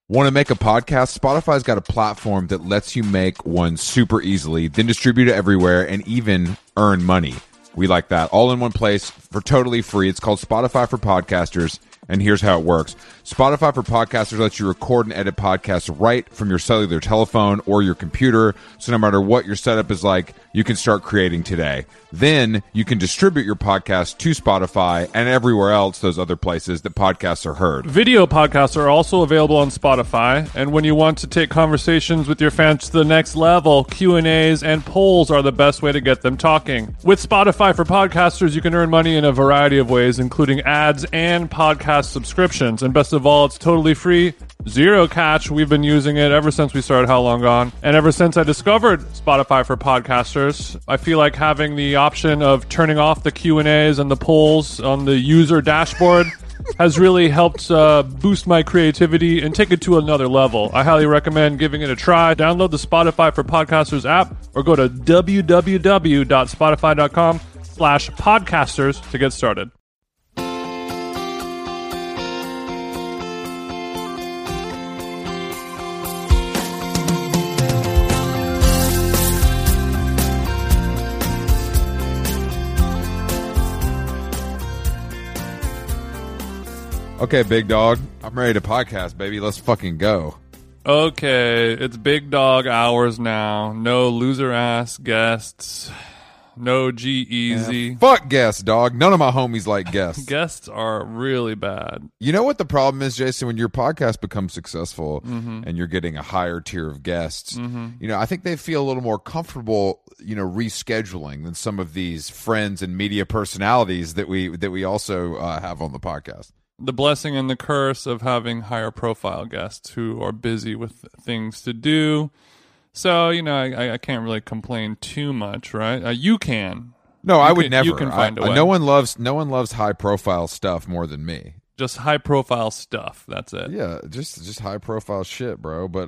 Want to make a podcast? Spotify's got a platform that lets you make one super easily, then distribute it everywhere, and even earn money. We like that. All in one place for totally free. It's called Spotify for Podcasters, and here's how it works. Spotify for Podcasters lets you record and edit podcasts right from your cellular telephone or your computer, so no matter what your setup is like, you can start creating today. Then you can distribute your podcast to Spotify and everywhere else, those other places that podcasts are heard. Video podcasts are also available on Spotify, and when you want to take conversations with your fans to the next level, Q&As and polls are the best way to get them talking. With Spotify for Podcasters, you can earn money in a variety of ways, including ads and podcast subscriptions. And best of all, it's totally free, zero catch. We've been using it ever since we started How Long Gone. And ever since I discovered Spotify for Podcasters, I feel like having the option of turning off the Q&As and the polls on the user dashboard has really helped boost my creativity and take it to another level. I highly recommend giving it a try. Download the Spotify for Podcasters app or go to www.spotify.com/podcasters to get started. Okay, big dog. I'm ready to podcast, baby. Let's fucking go. Okay, it's big dog hours now. No loser ass guests. No G-Eazy. Yeah, fuck guests, dog. None of my homies like guests. Guests are really bad. You know what the problem is, Jason? When your podcast becomes successful and you're getting a higher tier of guests, you know, I think they feel a little more comfortable, you know, rescheduling than some of these friends and media personalities that we also have on the podcast. The blessing and the curse of having higher profile guests who are busy with things to do. So, you know, I can't really complain too much, right? You can. No, I would never. You can find a way. No one loves high profile stuff more than me. Just high profile stuff. That's it. Yeah, just high profile shit, bro. But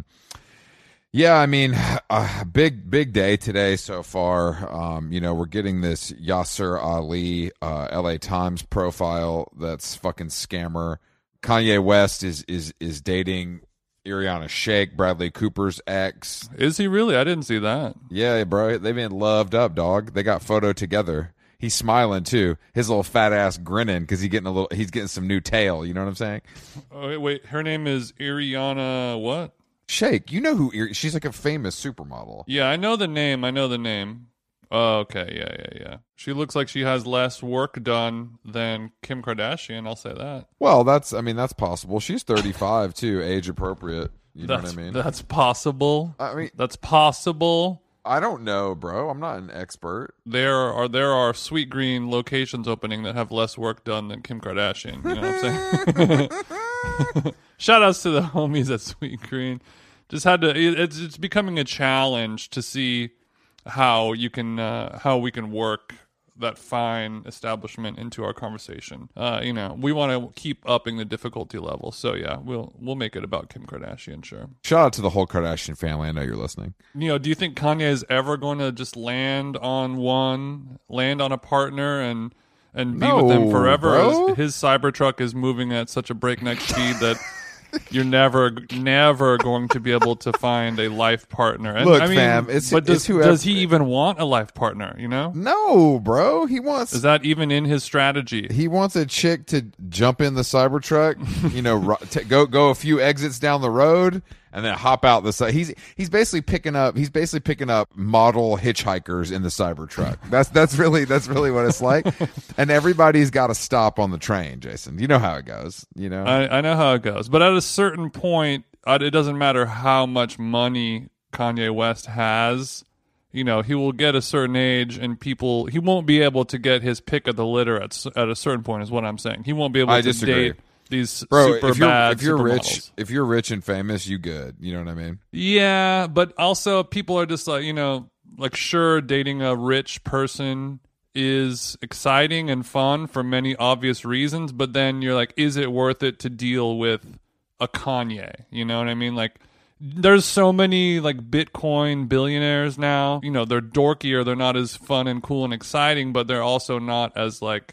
yeah, I mean, big day today so far. You know, we're getting this Yasser Ali LA Times profile that's fucking scammer. Kanye West is dating Ariana Shayk, Bradley Cooper's ex. Is he really? I didn't see that. Yeah, bro. They've been loved up, dog. They got photo together. He's smiling too. His little fat ass grinning because he's getting some new tail. You know what I'm saying? Oh, wait. Her name is Ariana what? Shayk. You know who? She's like a famous supermodel. Yeah, I know the name. Oh, okay. Yeah. She looks like she has less work done than Kim Kardashian. I'll say that. Well, that's possible. She's 35 too, age appropriate. You know what I mean? That's possible. I mean, that's possible. I don't know, bro. I'm not an expert. There are Sweet Green locations opening that have less work done than Kim Kardashian. You know what I'm saying? Shout outs to the homies at Sweet Green. Just had to. It's becoming a challenge to see how we can work that fine establishment into our conversation. You know, we want to keep upping the difficulty level. So yeah, we'll make it about Kim Kardashian, sure. Shout out to the whole Kardashian family. I know you're listening. You know, do you think Kanye is ever going to just land on a partner and be with them forever? Bro. His Cybertruck is moving at such a breakneck speed that you're never going to be able to find a life partner. And, look, I mean, fam, does he even want a life partner, you know? No, bro. Is that even in his strategy? He wants a chick to jump in the Cybertruck, you know, go a few exits down the road and then hop out the side. He's basically picking up model hitchhikers in the Cybertruck. That's really what it's like. And everybody's got to stop on the train, Jason. You know how it goes, you know? I know how it goes. But at a certain point, it doesn't matter how much money Kanye West has. You know, he will get a certain age and he won't be able to get his pick of the litter at a certain point is what I'm saying. He won't be able to date these super bad supermodels. If you're rich and famous, you good. You know what I mean? Yeah, but also people are just like, you know, like sure, dating a rich person is exciting and fun for many obvious reasons, but then you're like, is it worth it to deal with a Kanye? You know what I mean? Like, there's so many like Bitcoin billionaires now. You know, they're dorky or they're not as fun and cool and exciting, but they're also not as like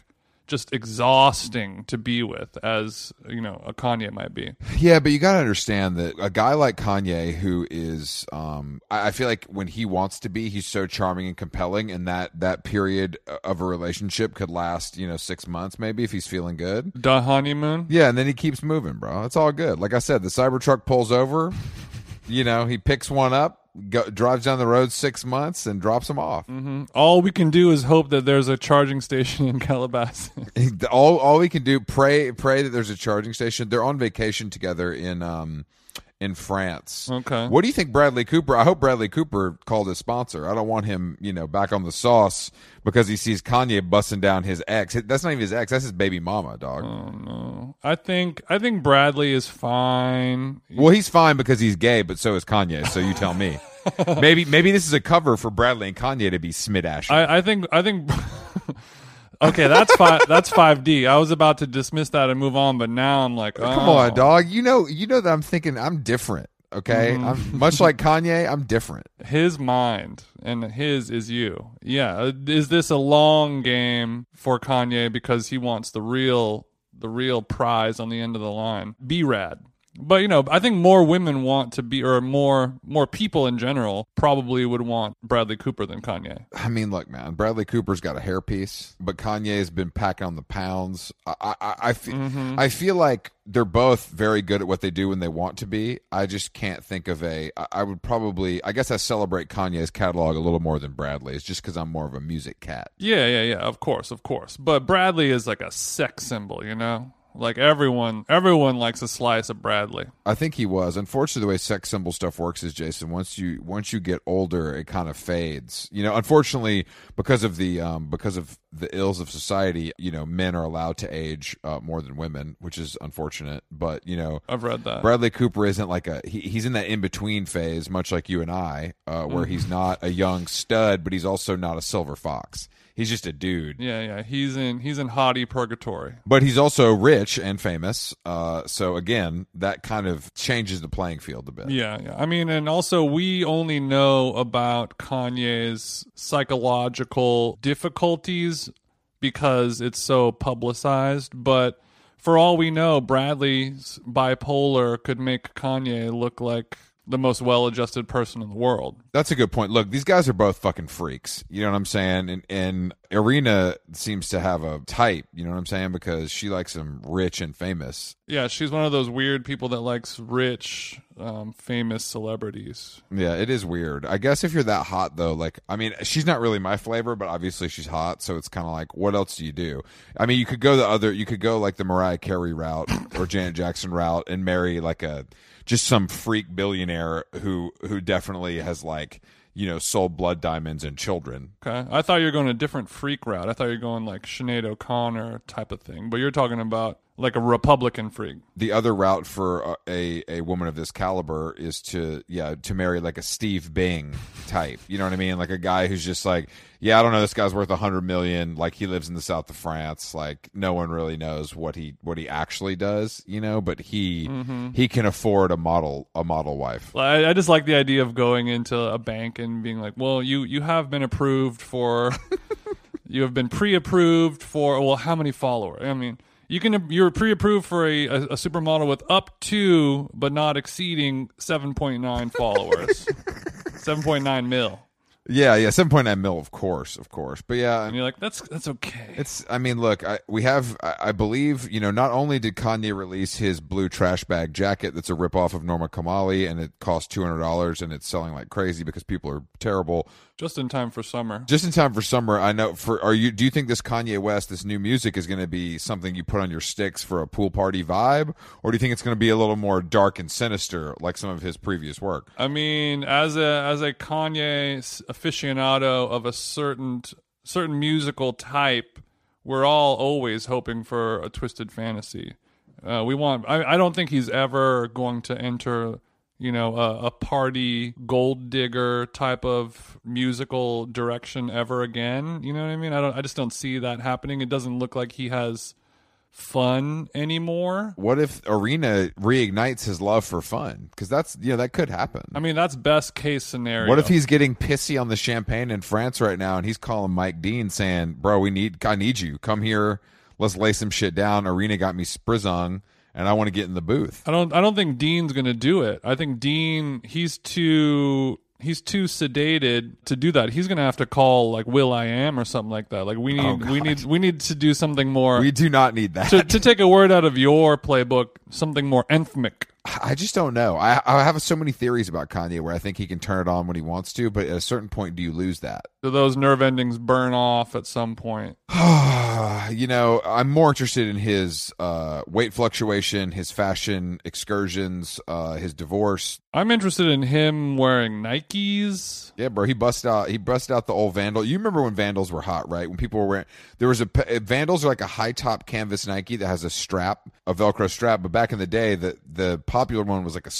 just exhausting to be with as, you know, a Kanye might be. Yeah, but you got to understand that a guy like Kanye, who is, I feel like when he wants to be, he's so charming and compelling, and that period of a relationship could last, 6 months maybe if he's feeling good. The honeymoon? Yeah, and then he keeps moving, bro. It's all good. Like I said, the Cybertruck pulls over, he picks one up, drives down the road 6 months and drops them off. Mm-hmm. All we can do is hope that there's a charging station in Calabasas. all we can do, pray that there's a charging station. They're on vacation together in France. Okay. What do you think, Bradley Cooper? I hope Bradley Cooper called his sponsor. I don't want him, back on the sauce because he sees Kanye busting down his ex. That's not even his ex. That's his baby mama, dog. Oh no. I think Bradley is fine. Well, he's fine because he's gay, but so is Kanye. So you tell me. Maybe this is a cover for Bradley and Kanye to be Smid-Ashton. I think. Okay, that's 5D. I was about to dismiss that and move on, but now I'm like, oh. Come on, dog. You know that I'm thinking I'm different. Okay, I'm much like Kanye. I'm different. His mind and his is you. Yeah, is this a long game for Kanye because he wants the real prize on the end of the line? B-Rad. But, I think more women want to be, or more people in general probably would want Bradley Cooper than Kanye. I mean, look, man, Bradley Cooper's got a hairpiece, but Kanye has been packing on the pounds. I feel like they're both very good at what they do when they want to be. I just can't think of I guess I celebrate Kanye's catalog a little more than Bradley's just because I'm more of a music cat. Yeah, of course. But Bradley is like a sex symbol, Like everyone likes a slice of Bradley. I think he was. Unfortunately, the way sex symbol stuff works is, Jason, once you get older, it kind of fades. Unfortunately, because of the ills of society, men are allowed to age more than women, which is unfortunate. But I've read that Bradley Cooper isn't like he's in that in between phase, much like you and I, where he's not a young stud, but he's also not a silver fox. He's just a dude. Yeah. He's in hottie purgatory. But he's also rich and famous. So again, that kind of changes the playing field a bit. Yeah. I mean, and also we only know about Kanye's psychological difficulties because it's so publicized. But for all we know, Bradley's bipolar could make Kanye look like the most well-adjusted person in the world. That's a good point. Look, these guys are both fucking freaks. You know what I'm saying? And Irina seems to have a type, you know what I'm saying? Because she likes him rich and famous. Yeah, she's one of those weird people that likes rich, famous celebrities. Yeah, it is weird. I guess if you're that hot, though, she's not really my flavor, but obviously she's hot, so it's kind of like, what else do you do? I mean, you could go like the Mariah Carey route or Janet Jackson route and marry like just some freak billionaire who definitely has sold blood diamonds and children. Okay. I thought you were going a different freak route. I thought you were going like Sinead O'Connor type of thing, but you're talking about like a Republican freak. The other route for a woman of this caliber is to marry like a Steve Bing type. You know what I mean? Like a guy who's just like, I don't know, this guy's worth $100 million. Like he lives in the south of France. Like no one really knows what he actually does. But he can afford a model wife. I just like the idea of going into a bank and being like, well, you have been approved for, you have been pre-approved for. Well, how many followers? I mean. You're pre-approved for a supermodel with up to, but not exceeding 7.9 followers. 7.9 mil. Yeah, 7.9 mil, of course. But yeah, and you're like, that's okay. Look, I believe, not only did Kanye release his blue trash bag jacket that's a ripoff of Norma Kamali, and it cost $200, and it's selling like crazy because people are terrible. Just in time for summer. I know. Do you think this Kanye West, this new music, is going to be something you put on your sticks for a pool party vibe, or do you think it's going to be a little more dark and sinister like some of his previous work? I mean, as a Kanye aficionado of a certain musical type, we're all always hoping for a twisted fantasy. I don't think he's ever going to enter a party gold digger type of musical direction ever again. You know what I mean? I just don't see that happening. It doesn't look like he has fun anymore. What if Irina reignites his love for fun? Because that could happen. I mean, that's best case scenario. What if he's getting pissy on the champagne in France right now and he's calling Mike Dean saying, bro, I need you. Come here. let's lay some shit down. Arena got me sprizung, and I want to get in the booth. I don't think Dean's gonna do it. I think Dean, he's too sedated to do that. He's gonna have to call like Will.i.am or something like that. Like we need to do something more. We do not need that. To take a word out of your playbook, something more anthemic. I just don't know. I have so many theories about Kanye where I think he can turn it on when he wants to, but at a certain point, do you lose that? Do those nerve endings burn off at some point? You know, I'm more interested in his weight fluctuation, his fashion excursions, his divorce. I'm interested in him wearing Nikes. Yeah, bro, he busted out the old Vandal. You remember when Vandals were hot, right? When people were wearing, there was Vandals are like a high top canvas Nike that has a strap, a Velcro strap. But back in the day, the popular one was like a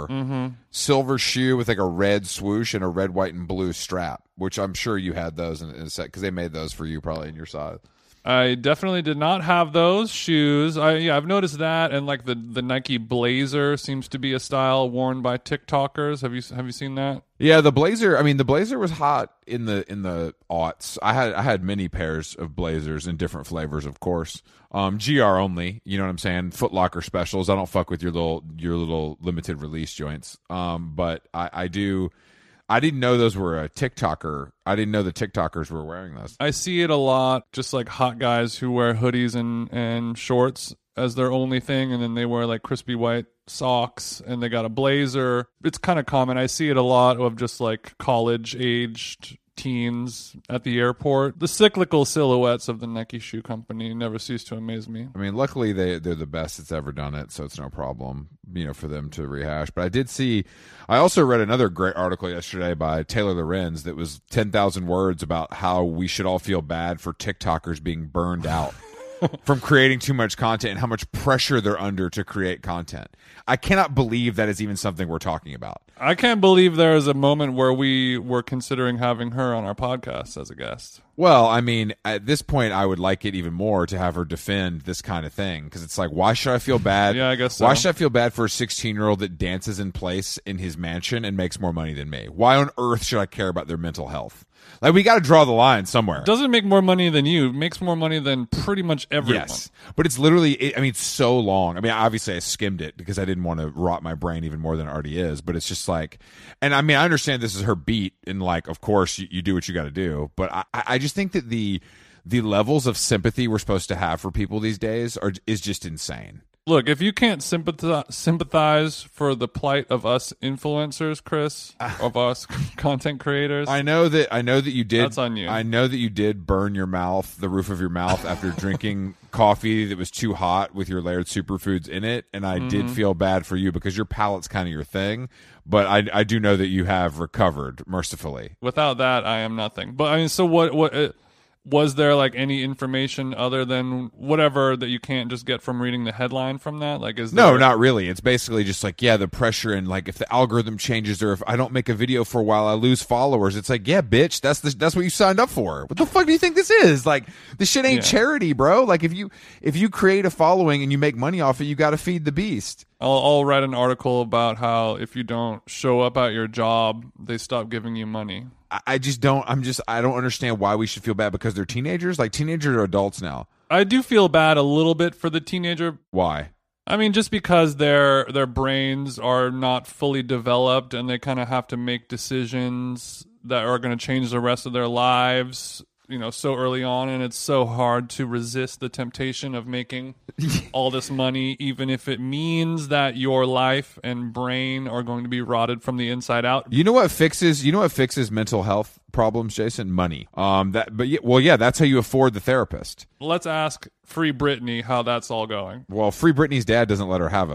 silver shoe with like a red swoosh and a red, white, and blue strap. Which I'm sure you had those in a set because they made those for you probably in your size. I definitely did not have those shoes. I've noticed that, and like the Nike Blazer seems to be a style worn by TikTokers. Have you seen that? Yeah, the Blazer. I mean, the Blazer was hot in the aughts. I had many pairs of Blazers in different flavors, of course. GR only. You know what I'm saying? Foot Locker specials. I don't fuck with your little limited release joints. But I do. I didn't know those were a TikToker. I didn't know the TikTokers were wearing those. I see it a lot, just like hot guys who wear hoodies and shorts as their only thing, and then they wear like crispy white socks, and they got a blazer. It's kind of common. I see it a lot of just like college-aged teens at the airport. The cyclical silhouettes of the Nike Shoe Company never cease to amaze me. I mean, luckily they're the best that's ever done it, so it's no problem, for them to rehash. But I also read another great article yesterday by Taylor Lorenz that was 10,000 words about how we should all feel bad for TikTokers being burned out from creating too much content and how much pressure they're under to create content. I cannot believe that is even something we're talking about. I can't believe there is a moment where we were considering having her on our podcast as a guest. Well, I mean, at this point, I would like it even more to have her defend this kind of thing, because it's like, why should I feel bad? Yeah, I guess so. Why should I feel bad for a 16-year-old that dances in place in his mansion and makes more money than me? Why on earth should I care about their mental health? Like, we got to draw the line somewhere. Doesn't make more money than you. It makes more money than pretty much everyone. Yes, but it's literally, it's so long. I mean, obviously I skimmed it because I didn't want to rot my brain even more than it already is, but it's just like, and I mean, I understand this is her beat, and like, of course, you do what you got to do, but I just think that the levels of sympathy we're supposed to have for people these days is just insane. Look, if you can't sympathize for the plight of us influencers, Chris, of us content creators, I know that you did. That's on you. I know that you did burn the roof of your mouth after drinking coffee that was too hot with your layered superfoods in it, and I did feel bad for you because your palate's kind of your thing. But I do know that you have recovered mercifully. Without that, I am nothing. But I mean, so what? Was there like any information other than whatever that you can't just get from reading the headline from that? Like, is there... No, not really. It's basically just like, yeah, the pressure, and like if the algorithm changes or if I don't make a video for a while, I lose followers. It's like, yeah, bitch, that's what you signed up for. What the fuck do you think this is? Like, this shit ain't charity, bro. Like, if you create a following and you make money off it, you got to feed the beast. I'll write an article about how if you don't show up at your job, they stop giving you money. I don't understand why we should feel bad because they're teenagers. Like, teenagers are adults now. I do feel bad a little bit for the teenager. Why? I mean, just because their brains are not fully developed and they kind of have to make decisions that are going to change the rest of their lives, so early on, and it's so hard to resist the temptation of making all this money, even if it means that your life and brain are going to be rotted from the inside out. You know what fixes mental health problems, Jason? Money. That's how you afford the therapist. Let's ask Free Britney how that's all going. Well, Free Britney's dad doesn't let her have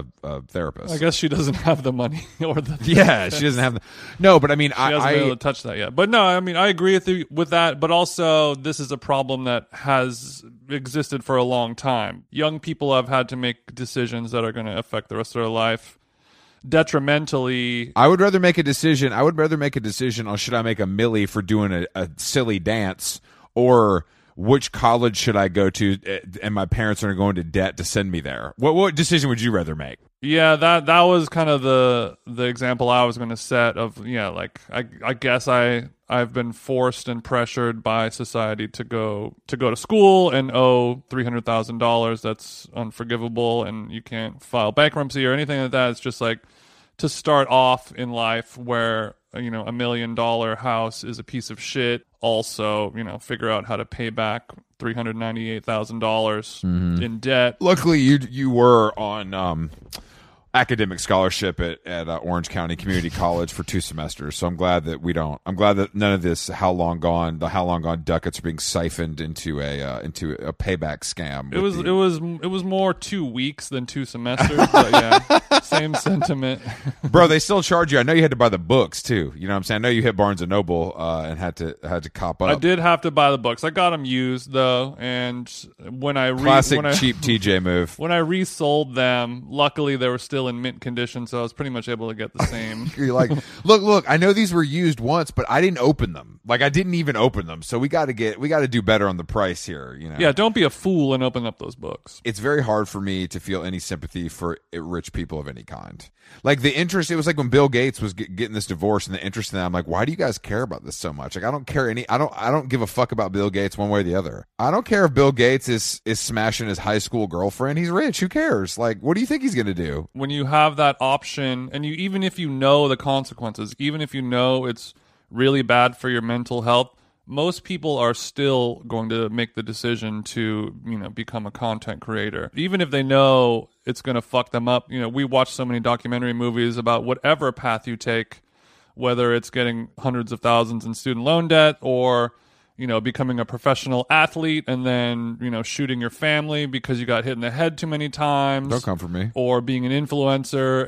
a therapist. I guess she doesn't have the money or the yeah, she doesn't have no, but I mean, she hasn't been able to touch that yet. But no, I mean, I agree with that, but also this is a problem that has existed for a long time. Young people have had to make decisions that are going to affect the rest of their life detrimentally. I would rather make a decision on should I make a milli for doing a silly dance, or which college should I go to, and my parents are going to debt to send me there. What decision would you rather make? Yeah, that was kind of the example I was going to set of, like, I guess I I've been forced and pressured by society to go to school and owe $300,000. That's unforgivable, and you can't file bankruptcy or anything like that. It's just like to start off in life where, you know, $1 million house is a piece of shit. Also, you know, figure out how to pay back $398,000 in debt. Luckily, you were on academic scholarship at Orange County Community College for 2 semesters. So I'm glad that I'm glad that none of this how long gone ducats are being siphoned into a payback scam. It was more 2 weeks than 2 semesters, but yeah, same sentiment. Bro, they still charge you. I know you had to buy the books too. You know what I'm saying? I know you hit Barnes and Noble and had to cop up. I did have to buy the books. I got them used though, and when I cheap TJ move. When I resold them, luckily they were still in mint condition, so I was pretty much able to get the same. You're like, look, I know these were used once, but I didn't open them. Like, I didn't even open them. So we got to do better on the price here, you know. Yeah, don't be a fool and open up those books. It's very hard for me to feel any sympathy for rich people of any kind. Like the interest, it was like when Bill Gates was getting this divorce and the interest in that. I'm like, why do you guys care about this so much? Like, I don't give a fuck about Bill Gates one way or the other. I don't care if Bill Gates is smashing his high school girlfriend. He's rich. Who cares? Like, what do you think he's going to do? When you have that option, and even if you know the consequences, even if you know it's really bad for your mental health, most people are still going to make the decision to, you know, become a content creator. Even if they know it's going to fuck them up. You know, we watch so many documentary movies about whatever path you take, whether it's getting hundreds of thousands in student loan debt or, you know, becoming a professional athlete and then, you know, shooting your family because you got hit in the head too many times. Don't come for me. Or being an influencer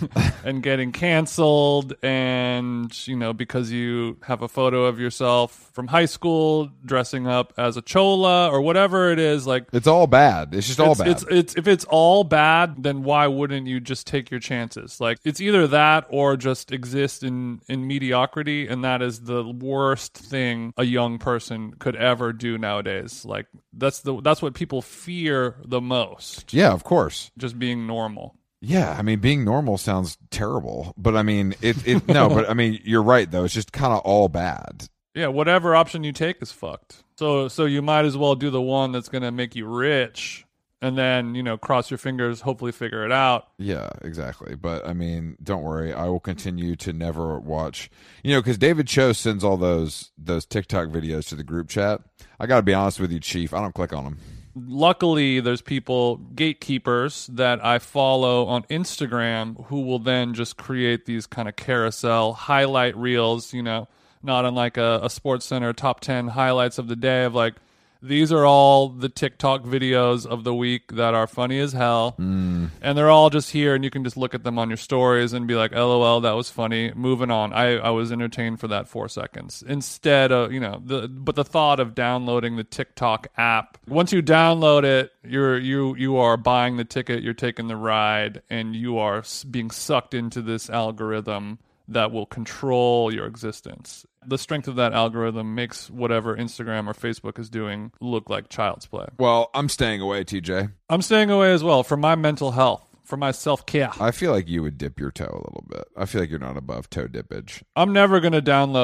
and getting canceled, and, you know, because you have a photo of yourself from high school dressing up as a chola or whatever it is. Like, it's all bad. It's just all bad. It's if it's all bad, then why wouldn't you just take your chances? Like, it's either that or just exist in mediocrity, and that is the worst thing a young person could ever do nowadays. Like, that's what people fear the most. Yeah, of course. Just being normal. Yeah, I mean, being normal sounds terrible, but I mean, no, but I mean, you're right though. It's just kind of all bad. Yeah, whatever option you take is fucked. So you might as well do the one that's going to make you rich, and then, you know, cross your fingers, hopefully figure it out. Yeah, exactly. But I mean, don't worry. I will continue to never watch, you know, because David Cho sends all those TikTok videos to the group chat. I got to be honest with you, Chief. I don't click on them. Luckily, there's people, gatekeepers, that I follow on Instagram who will then just create these kind of carousel highlight reels, you know, not unlike a Sports Center top 10 highlights of the day of like, these are all the TikTok videos of the week that are funny as hell. And they're all just here, and you can just look at them on your stories and be like, LOL, that was funny. Moving on. I was entertained for that 4 seconds. Instead of, you know, the thought of downloading the TikTok app. Once you download it, you are buying the ticket, you're taking the ride, and you are being sucked into this algorithm that will control your existence. The strength of that algorithm makes whatever Instagram or Facebook is doing look like child's play. Well, I'm staying away, TJ. I'm staying away as well for my mental health, for my self-care. I feel like you would dip your toe a little bit. I feel like you're not above toe dippage. I'm never going to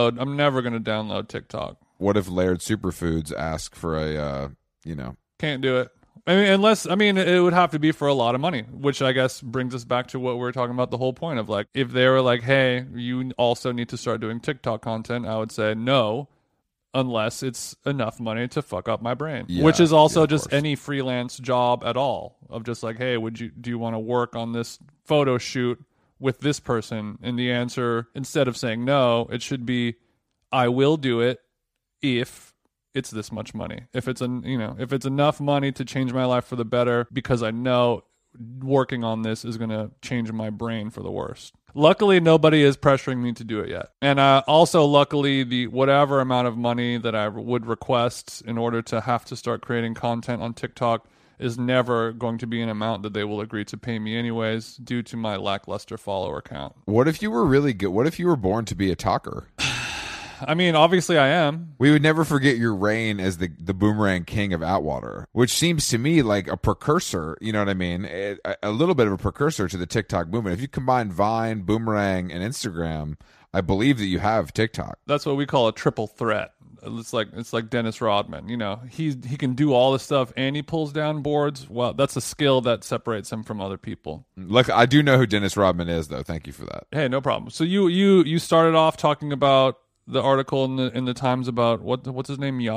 download TikTok. What if Laird Superfoods ask for a, you know... Can't do it. I mean, it would have to be for a lot of money, which I guess brings us back to what we were talking about, the whole point of like, if they were like, hey, you also need to start doing TikTok content, I would say no, unless it's enough money to fuck up my brain, which is also just any freelance job at all of just like, hey, do you want to work on this photo shoot with this person? And the answer, instead of saying no, it should be, I will do it if it's this much money. If it's enough money to change my life for the better, because I know working on this is going to change my brain for the worst. Luckily, nobody is pressuring me to do it yet. And also, luckily, the whatever amount of money that I would request in order to have to start creating content on TikTok is never going to be an amount that they will agree to pay me anyways, due to my lackluster follower count. What if you were really good? What if you were born to be a talker? I mean, obviously I am. We would never forget your reign as the boomerang king of Atwater, which seems to me like a precursor, you know what I mean? A little bit of a precursor to the TikTok movement. If you combine Vine, Boomerang, and Instagram, I believe that you have TikTok. That's what we call a triple threat. It's like Dennis Rodman. You know, he can do all this stuff and he pulls down boards. Well, that's a skill that separates him from other people. Look, I do know who Dennis Rodman is, though. Thank you for that. Hey, no problem. So you started off talking about the article in the Times about what's his name,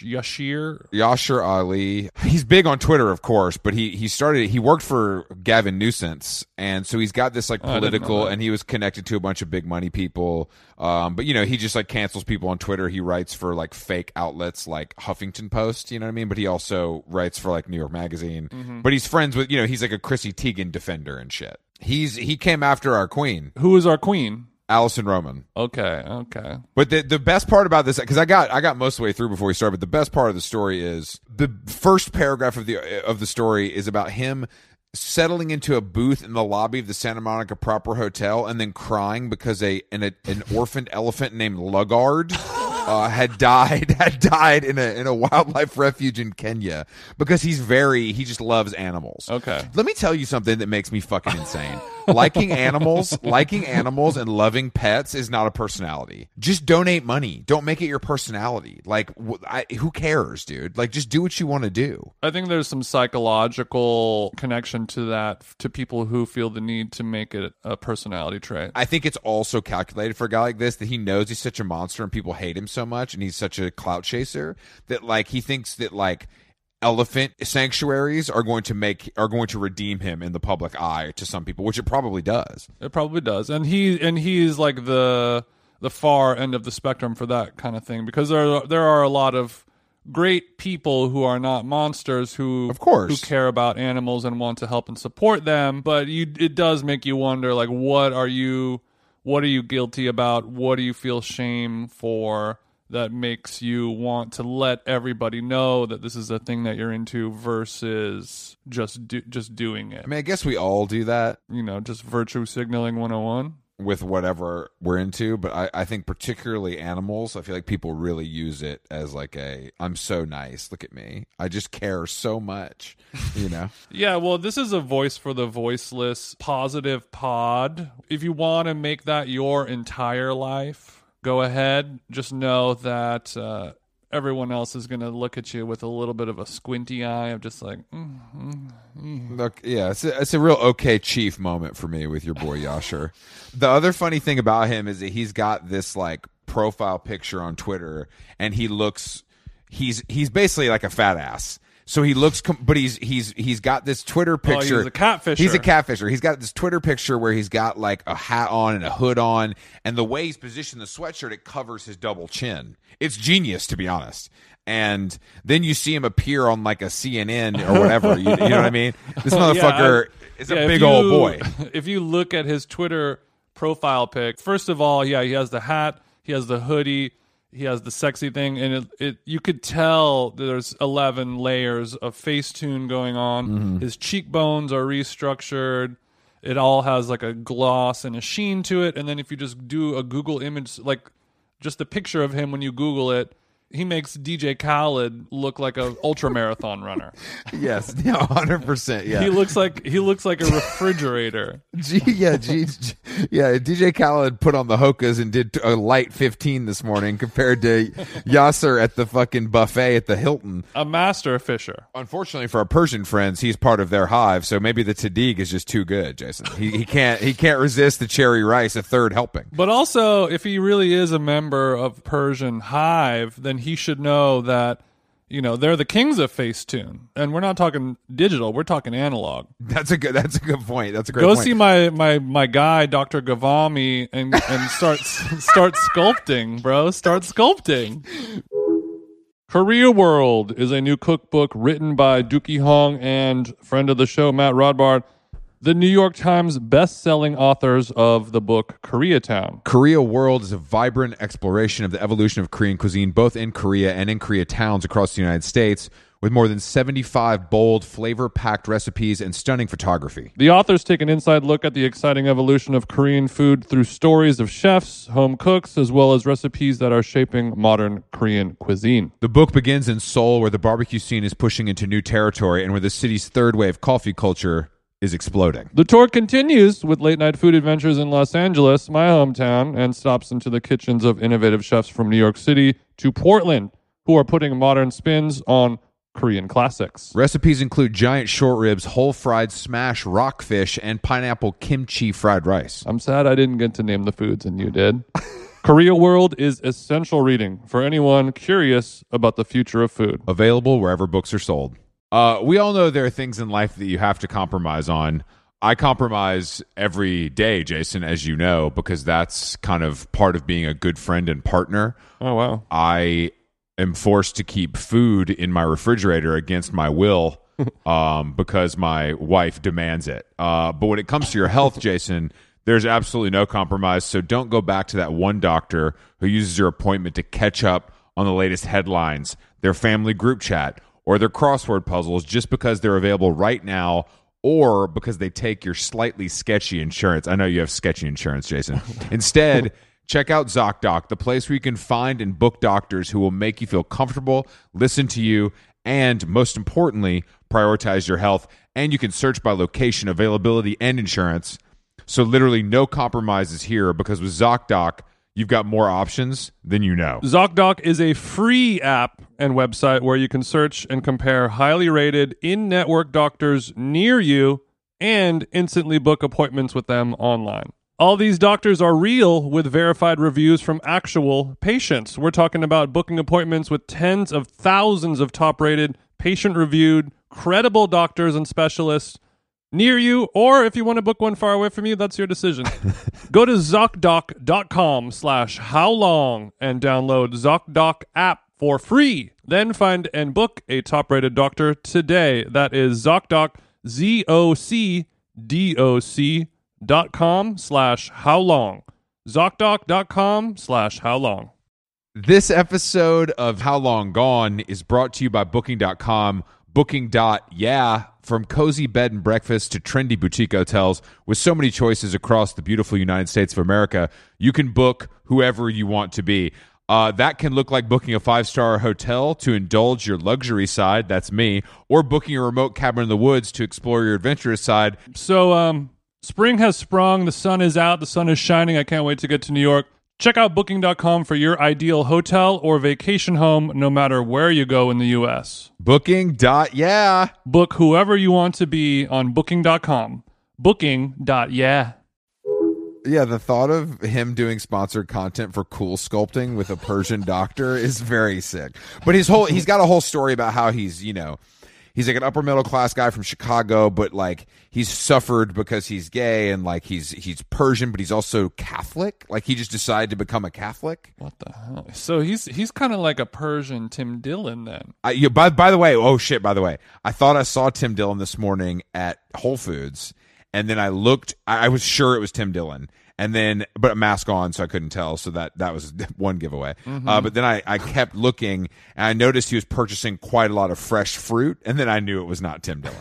Yashir Ali. He's big on Twitter, of course, but he worked for Gavin Newsom, and so he's got this like political, and he was connected to a bunch of big money people. But you know, he just like cancels people on Twitter. He writes for like fake outlets like Huffington Post, you know what I mean? But he also writes for like New York Magazine. Mm-hmm. But he's friends with, you know, he's like a Chrissy Teigen defender and shit. He came after our queen. Who is our queen? Allison Roman. Okay. But the best part about this, because I got most of the way through before we started, but the best part of the story is the first paragraph of the story is about him settling into a booth in the lobby of the Santa Monica Proper Hotel and then crying because an orphaned elephant named Lugard had died in a wildlife refuge in Kenya because he just loves animals. Okay. Let me tell you something that makes me fucking insane. Liking animals and loving pets is not a personality. Just donate money. Don't make it your personality. Like, who cares, dude? Like, just do what you want to do. I think there's some psychological connection to that, to people who feel the need to make it a personality trait. I think it's also calculated for a guy like this that he knows he's such a monster and people hate him so much and he's such a clout chaser that like he thinks that like elephant sanctuaries are going to redeem him in the public eye to some people, which it probably does. It probably does. And he's like the far end of the spectrum for that kind of thing, because there are a lot of great people who are not monsters who care about animals and want to help and support them, but it does make you wonder, like, what are you guilty about? What do you feel shame for that makes you want to let everybody know that this is a thing that you're into versus just doing it? I mean, I guess we all do that. You know, just virtue signaling 101. With whatever we're into, but I think particularly animals, I feel like people really use it as like I'm so nice, look at me, I just care so much, you know? Yeah, well, this is a voice for the voiceless, positive pod. If you want to make that your entire life, go ahead. Just know that everyone else is going to look at you with a little bit of a squinty eye of just like, Look, yeah, it's a real okay chief moment for me with your boy Yashir. The other funny thing about him is that he's got this like profile picture on Twitter, and he's basically like a fat ass. So he looks, but he's got this Twitter picture. Oh, he's a catfisher. He's a catfisher. He's got this Twitter picture where he's got like a hat on and a hood on, and the way he's positioned the sweatshirt, it covers his double chin. It's genius, to be honest. And then you see him appear on like a CNN or whatever. You know what I mean? This motherfucker is a big old boy. If you look at his Twitter profile pic, first of all, yeah, he has the hat, he has the hoodie, he has the sexy thing, and you could tell there's 11 layers of Facetune going on. Mm-hmm. His cheekbones are restructured. It all has like a gloss and a sheen to it. And then if you just do a Google image, like just a picture of him when you Google it, he makes DJ Khaled look like a ultra marathon runner. Yes, 100%. Yeah, he looks like a refrigerator. DJ Khaled put on the Hokas and did a light 15 this morning compared to Yasser at the fucking buffet at the Hilton. A master fisher. Unfortunately for our Persian friends, he's part of their hive, so maybe the Tahdig is just too good. Jason, he can't resist the cherry rice, a third helping. But also, if he really is a member of Persian hive, then he should know that, you know, they're the kings of Facetune, and we're not talking digital, we're talking analog. That's a good point. That's a great point. Go see my guy Dr. Gavami and start sculpting, bro. Start sculpting. Korea World is a new cookbook written by Dookie Hong and friend of the show Matt Rodbard, the New York Times best-selling authors of the book Koreatown. Korea World is a vibrant exploration of the evolution of Korean cuisine, both in Korea and in Korea towns across the United States, with more than 75 bold, flavor-packed recipes and stunning photography. The authors take an inside look at the exciting evolution of Korean food through stories of chefs, home cooks, as well as recipes that are shaping modern Korean cuisine. The book begins in Seoul, where the barbecue scene is pushing into new territory and where the city's third wave coffee culture is exploding. The tour continues with late-night food adventures in Los Angeles, my hometown, and stops into the kitchens of innovative chefs from New York City to Portland, who are putting modern spins on Korean classics. Recipes include giant short ribs, whole fried smash rockfish, and pineapple kimchi fried rice. I'm sad I didn't get to name the foods and you did. Korea World is essential reading for anyone curious about the future of food. Available wherever books are sold. We all know there are things in life that you have to compromise on. I compromise every day, Jason, as you know, because that's kind of part of being a good friend and partner. Oh, wow. I am forced to keep food in my refrigerator against my will because my wife demands it. But when it comes to your health, Jason, there's absolutely no compromise. So don't go back to that one doctor who uses your appointment to catch up on the latest headlines, their family group chat, or their crossword puzzles just because they're available right now or because they take your slightly sketchy insurance. I know you have sketchy insurance, Jason. Instead, check out ZocDoc, the place where you can find and book doctors who will make you feel comfortable, listen to you, and most importantly, prioritize your health. And you can search by location, availability, and insurance. So literally no compromises here because with ZocDoc, you've got more options than you know. ZocDoc is a free app and website where you can search and compare highly rated in-network doctors near you and instantly book appointments with them online. All these doctors are real with verified reviews from actual patients. We're talking about booking appointments with tens of thousands of top-rated, patient-reviewed, credible doctors and specialists near you, or if you want to book one far away from you, that's your decision. Go to ZocDoc.com/howlong and download ZocDoc app for free. Then find and book a top-rated doctor today. That is ZocDoc, ZocDoc.com/howlong. ZocDoc.com/howlong. This episode of How Long Gone is brought to you by Booking.com. Booking.yeah, from cozy bed and breakfast to trendy boutique hotels, with so many choices across the beautiful United States of America, you can book whoever you want to be. That can look like booking a 5-star hotel to indulge your luxury side, that's me, or booking a remote cabin in the woods to explore your adventurous side. So, spring has sprung, the sun is out, the sun is shining, I can't wait to get to New York. Check out Booking.com for your ideal hotel or vacation home, no matter where you go in the U.S. Booking.yeah. Book whoever you want to be on Booking.com. Booking.yeah. Yeah, the thought of him doing sponsored content for Cool Sculpting with a Persian doctor is very sick. But he's got a whole story about how he's like an upper middle class guy from Chicago, but like he's suffered because he's gay and like he's Persian, but he's also Catholic. Like he just decided to become a Catholic. What the hell? So he's kind of like a Persian Tim Dillon then. By the way, by the way, I thought I saw Tim Dillon this morning at Whole Foods, and then I looked. I was sure it was Tim Dillon. And then, but a mask on, so I couldn't tell. So that was one giveaway. Mm-hmm. But then I kept looking, and I noticed he was purchasing quite a lot of fresh fruit, and then I knew it was not Tim Dillon.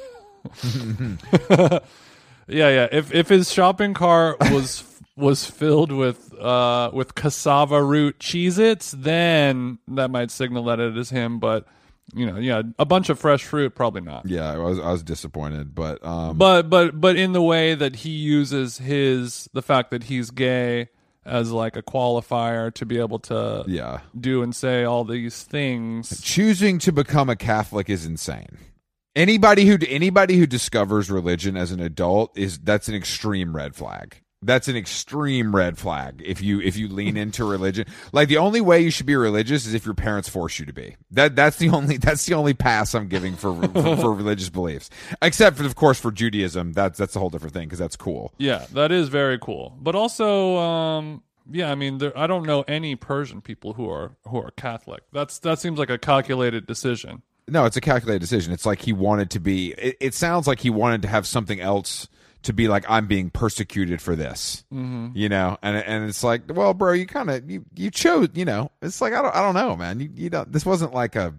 Yeah. If his shopping cart was filled with cassava root Cheez-Its, then that might signal that it is him. But a bunch of fresh fruit, probably not. Yeah, I was disappointed, but in the way that he uses the fact that he's gay as like a qualifier to be able to do and say all these things. Choosing to become a Catholic is insane. Anybody who discovers religion as an adult that's an extreme red flag. That's an extreme red flag if you lean into religion. Like the only way you should be religious is if your parents force you to be. That's the only pass I'm giving for religious beliefs. Except for, of course, for Judaism. That's a whole different thing because that's cool. Yeah, that is very cool. But also I don't know any Persian people who are Catholic. That seems like a calculated decision. No, it's a calculated decision. It's like he wanted to be it sounds like he wanted to have something else to be like, I'm being persecuted for this, and it's like, well, bro, you chose, it's like, I don't know, man. You don't, this wasn't like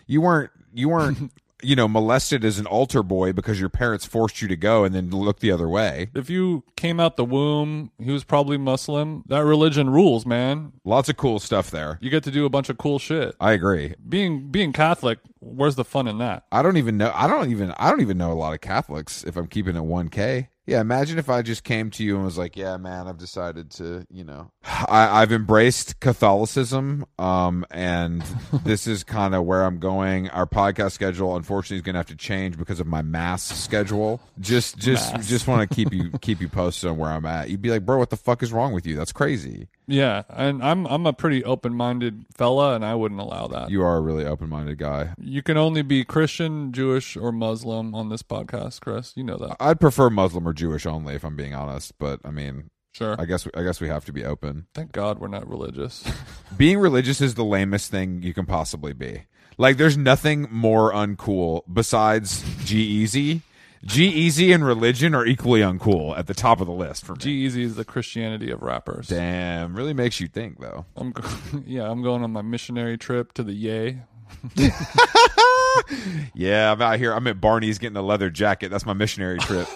You weren't molested as an altar boy because your parents forced you to go and then look the other way. If you came out the womb, he was probably Muslim. That religion rules, man. Lots of cool stuff there. You get to do a bunch of cool shit. I agree. Being Catholic, where's the fun in that? I don't even know a lot of Catholics if I'm keeping it 1K. Yeah, imagine if I just came to you and was like, yeah, man, I've decided to, I've embraced Catholicism, and this is kind of where I'm going. Our podcast schedule, unfortunately, is going to have to change because of my mass schedule. Just want to keep you posted on where I'm at. You'd be like, bro, what the fuck is wrong with you? That's crazy. Yeah, and I'm a pretty open-minded fella, and I wouldn't allow that. You are a really open-minded guy. You can only be Christian, Jewish, or Muslim on this podcast, Chris. You know that. I'd prefer Muslim or Jewish only, if I'm being honest. But I mean, sure. I guess we have to be open. Thank God we're not religious. Being religious is the lamest thing you can possibly be. Like, there's nothing more uncool besides G-Eazy. G-Eazy and religion are equally uncool at the top of the list for me. G-Eazy is the Christianity of rappers. Damn, really makes you think, though. I'm going on my missionary trip to the Yay. Yeah, I'm out here. I'm at Barney's getting a leather jacket. That's my missionary trip.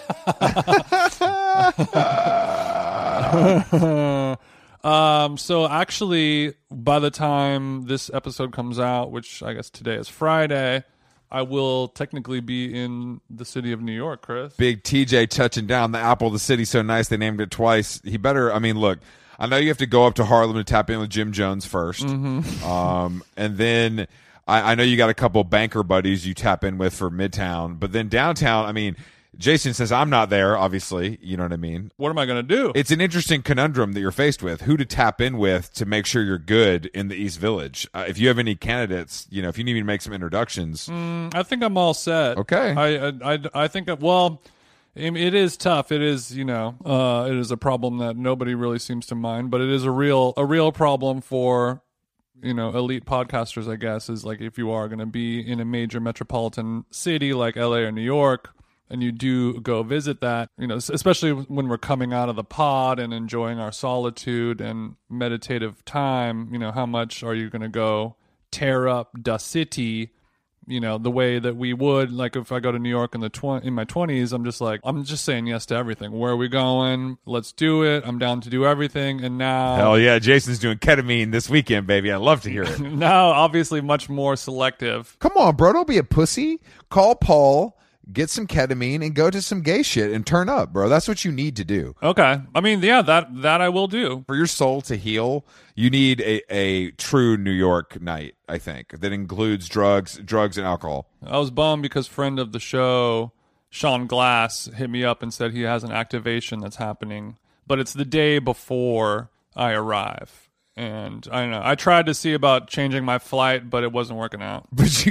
So actually, by the time this episode comes out, which I guess today is Friday, I will technically be in the city of New York, Chris. Big TJ touching down. The apple of the city so nice they named it twice. He better, I mean, look, I know you have to go up to Harlem to tap in with Jim Jones first. Mm-hmm. And then I know you got a couple banker buddies you tap in with for Midtown. But then downtown, I mean, Jason says I'm not there, obviously. You know what I mean? What am I going to do? It's an interesting conundrum that you're faced with. Who to tap in with to make sure you're good in the East Village. If you have any candidates, if you need me to make some introductions. I think I'm all set. Okay. I think, well, it is tough. It is, it is a problem that nobody really seems to mind, but it is a real problem for elite podcasters, I guess, is like if you are going to be in a major metropolitan city like LA or New York, and you do go visit that, especially when we're coming out of the pod and enjoying our solitude and meditative time, how much are you going to go tear up the city, the way that we would, like if I go to New York in my 20s, I'm just saying yes to everything. Where are we going? Let's do it. I'm down to do everything. And now, hell yeah, Jason's doing ketamine this weekend, baby. I'd love to hear it. Now, obviously, much more selective. Come on, bro. Don't be a pussy. Call Paul. Get some ketamine and go to some gay shit and turn up, bro. That's what you need to do. Okay. I mean, yeah, that I will do. For your soul to heal, you need a true New York night, I think, that includes drugs and alcohol. I was bummed because friend of the show, Sean Glass, hit me up and said he has an activation that's happening, but it's the day before I arrive. And I don't know. I tried to see about changing my flight, but it wasn't working out. Would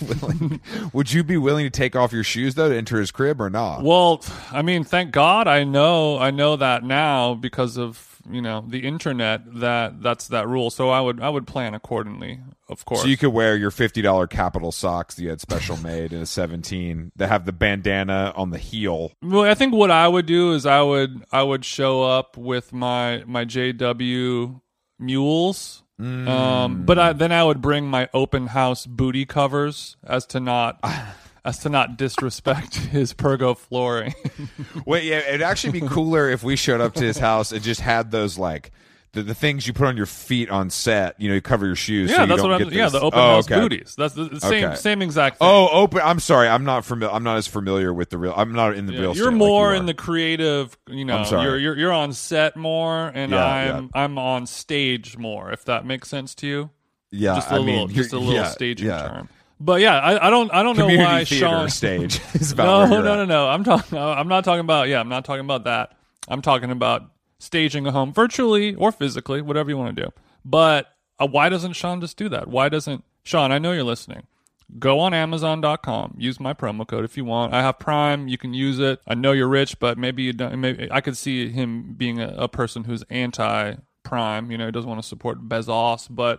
you be willing to take off your shoes though to enter his crib or not? Well, I mean, thank God I know that now because of the internet that's that rule. So I would plan accordingly, of course. So you could wear your $50 Capital socks that you had special made in a 17 that have the bandana on the heel. Well, I think what I would do is I would show up with my JW mules, but then I would bring my open house booty covers as to not disrespect his Pergo flooring. Wait, yeah, it'd actually be cooler if we showed up to his house and just had those like the things you put on your feet on set. You cover your shoes. Yeah, so that's what I'm. Yeah, the open house booties. That's the same exact thing. Oh, open. I'm sorry. I'm not familiar. I'm not as familiar with the real. I'm not in the real. You're estate more like you in the creative. I'm sorry. You're on set more, and I'm on stage more. If that makes sense to you. Yeah, just a little staging term. But yeah, I don't know Community why theater Sean stage is about no. I'm not talking about that. I'm talking about staging a home virtually or physically, whatever you want to do. But why doesn't Sean just do that? Why doesn't Sean? I know you're listening. Go on Amazon.com. Use my promo code if you want. I have Prime. You can use it. I know you're rich, but maybe you don't. Maybe I could see him being a person who's anti-Prime. He doesn't want to support Bezos, but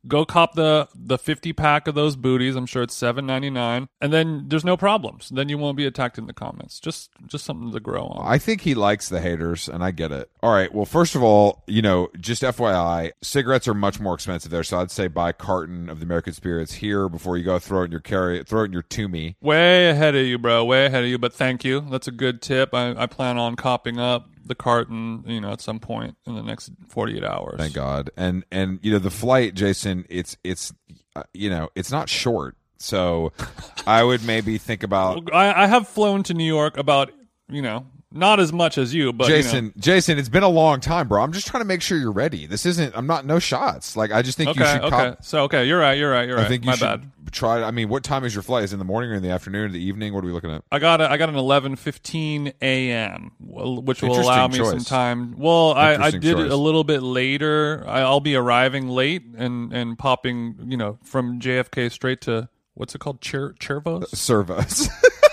Go cop the 50 pack of those booties. I'm sure it's $7.99, and then there's no problems. Then you won't be attacked in the comments. Just something to grow on. I think he likes the haters, and I get it. All right. Well, first of all, just FYI, cigarettes are much more expensive there, so I'd say buy a carton of the American Spirits here before you go throw it in your Toomey. Way ahead of you, bro. Way ahead of you. But thank you. That's a good tip. I plan on copping up the carton, at some point in the next 48 hours. Thank God. And the flight, Jason, it's not short. So I would maybe think about. I have flown to New York about, not as much as you, but Jason, it's been a long time, bro. I'm just trying to make sure you're ready. This isn't. I'm not no shots. Like I just think you should. Okay. You're right. I think you My should bad. try. I mean, what time is your flight? Is it in the morning or in the afternoon or the evening? What are we looking at? I got an 11:15 a.m., which will Interesting allow me choice. some time. Well, I Interesting did choice. it a little bit later. I'll be arriving late and popping, from JFK straight to what's it called, Chervos? Servos.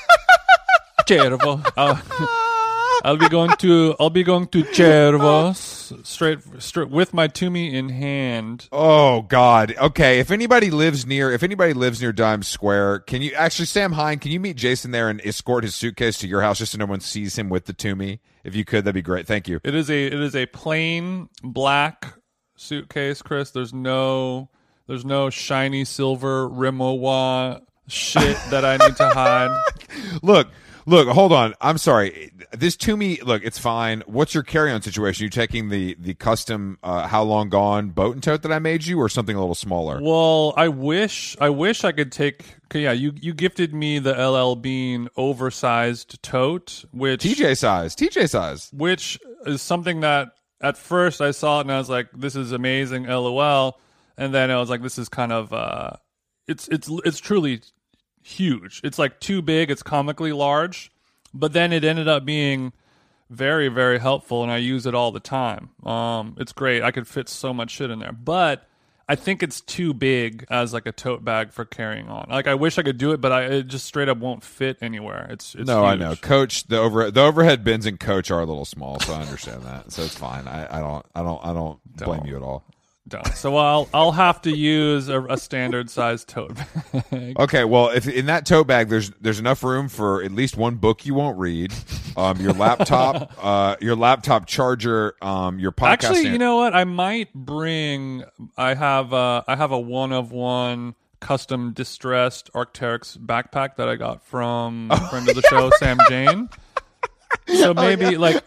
Chervo. I'll be going to Chervos straight with my Toomey in hand. Oh God. Okay. If anybody lives near Dimes Square, can you actually, Sam Hine, can you meet Jason there and escort his suitcase to your house just so no one sees him with the Toomey? If you could, that'd be great. Thank you. It is a plain black suitcase, Chris. There's no shiny silver Rimowa shit that I need to hide. Look, hold on. I'm sorry. This Toomey, look, it's fine. What's your carry-on situation? You taking the custom How Long Gone boat and tote that I made you, or something a little smaller? Well, I wish I could take. Yeah, you gifted me the LL Bean oversized tote, which TJ size, which is something that at first I saw it and I was like, this is amazing, LOL, and then I was like, this is kind of it's truly huge. It's like too big. It's comically large, but then it ended up being very, very helpful, and I use it all the time. It's great. I could fit so much shit in there, but I think it's too big as like a tote bag for carrying on. Like I wish I could do it, but it just straight up won't fit anywhere. It's no, huge. I know. Coach, the overhead bins in Coach are a little small, so I understand that. So it's fine. I don't blame you at all. So I'll have to use a standard size tote bag. Okay, well, if in that tote bag there's enough room for at least one book you won't read, your laptop charger, your podcast. Actually, you know what? I might bring. I have a one of one custom distressed Arc'teryx backpack that I got from a friend of the show, Sam Jane. So maybe like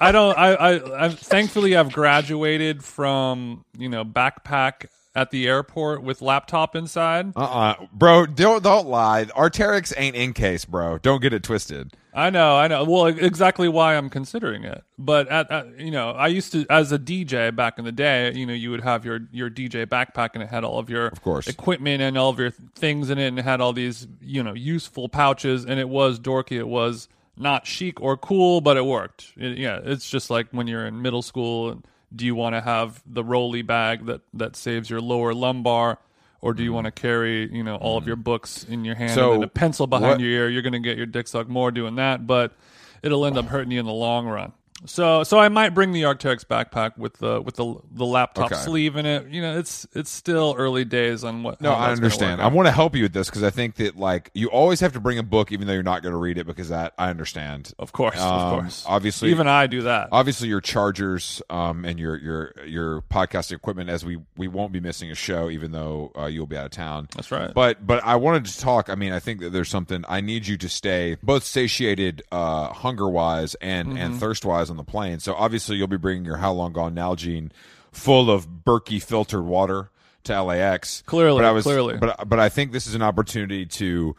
I thankfully I've graduated from backpack at the airport with laptop inside. Bro, don't lie. Arc'teryx ain't in case, bro. Don't get it twisted. I know. Well, exactly why I'm considering it. But I used to, as a DJ back in the day, you would have your DJ backpack and it had all of your equipment and all of your things in it, and it had all these useful pouches, and it was dorky. It was not chic or cool, but it worked. It's just like when you're in middle school. Do you want to have the rolly bag that saves your lower lumbar, or do you want to carry all of your books in your hand and then a pencil behind your ear? You're going to get your dick sucked more doing that, but it'll end up hurting you in the long run. So I might bring the Arc'teryx backpack with the laptop sleeve in it. It's still early days on what. No, I understand. I want to help you with this because I think that like you always have to bring a book even though you're not going to read it, because that I understand. Of course. Obviously, even I do that. Obviously, your chargers and your podcasting equipment, as we won't be missing a show even though you'll be out of town. That's right. But I wanted to talk. I mean, I think that there's something I need you to stay both satiated hunger wise and thirst wise on the plane. So obviously you'll be bringing your How Long Gone Nalgene full of Berkey filtered water to LAX. Clearly. But I think this is an opportunity to,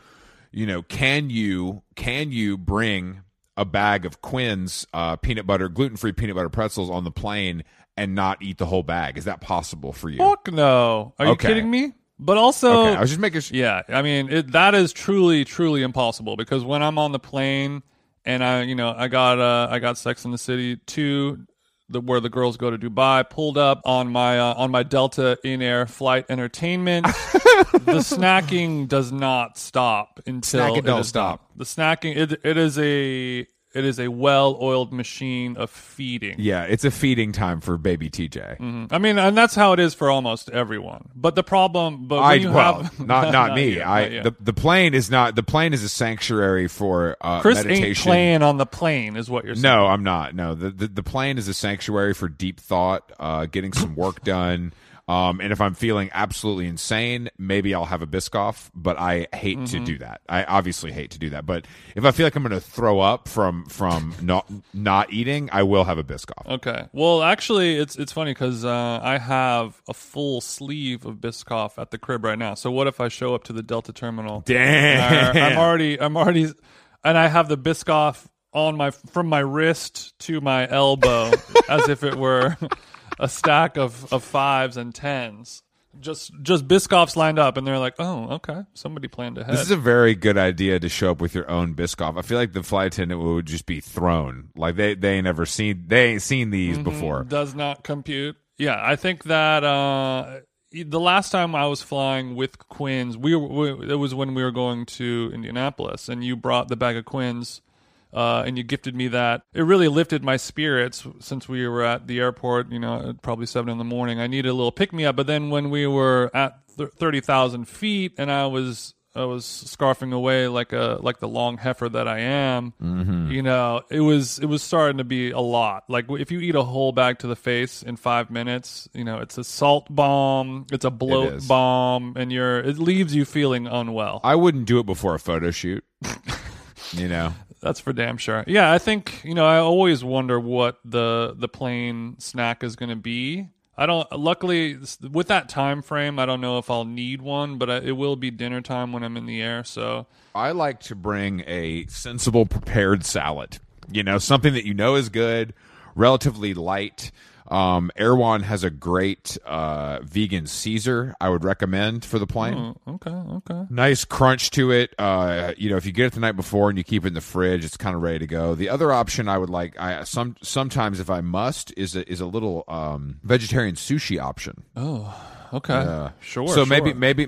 can you bring a bag of Quinn's gluten-free peanut butter pretzels on the plane and not eat the whole bag? Is that possible for you? Fuck no. Are you kidding me? But also, I was just making sure. Yeah, I mean that is truly, truly impossible, because when I'm on the plane and I got Sex in the City 2, where the girls go to Dubai, pulled up on my Delta in-air flight entertainment. The snacking does not stop until Snack it don't stop. The snacking, it it is a well-oiled machine of feeding. Yeah, it's a feeding time for baby TJ. I mean, and that's how it is for almost everyone. But the problem, but when you have not me. The the plane is not. The plane is a sanctuary for Chris meditation. ain't playing on the plane, is what you're saying. No, I'm not. No, the plane is a sanctuary for deep thought, getting some work done. And if I'm feeling absolutely insane, maybe I'll have a Biscoff, but I hate to do that. I obviously hate to do that. But if I feel like I'm going to throw up from not eating, I will have a Biscoff. Okay. Well, actually, it's funny because I have a full sleeve of Biscoff at the crib right now. So what if I show up to the Delta terminal? Damn. I'm already, and I have the Biscoff on from my wrist to my elbow as if it were a stack of 5s and 10s. Just Biscoffs lined up, and they're like, oh, okay, somebody planned ahead. This is a very good idea to show up with your own Biscoff. I feel like the flight attendant would just be thrown. Like they ain't seen these before. Does not compute. Yeah, I think that the last time I was flying with Quins, it was when we were going to Indianapolis, and you brought the bag of Quins. And you gifted me that. It really lifted my spirits since we were at the airport, at probably 7 in the morning. I needed a little pick-me-up. But then when we were at 30,000 feet and I was scarfing away like the long heifer that I am, it was starting to be a lot. Like if you eat a whole bag to the face in 5 minutes, it's a salt bomb, it's a bloat bomb, and it leaves you feeling unwell. I wouldn't do it before a photo shoot. That's for damn sure. Yeah, I think, I always wonder what the plane snack is going to be. Luckily, with that time frame, I don't know if I'll need one, but it will be dinner time when I'm in the air, so. I like to bring a sensible prepared salad. Something that is good, relatively light. Erewhon has a great vegan Caesar I would recommend for the plane. Oh, okay. Nice crunch to it. If you get it the night before and you keep it in the fridge, it's kind of ready to go. The other option I would like, sometimes if I must, is a little vegetarian sushi option. Oh, okay. Sure. So maybe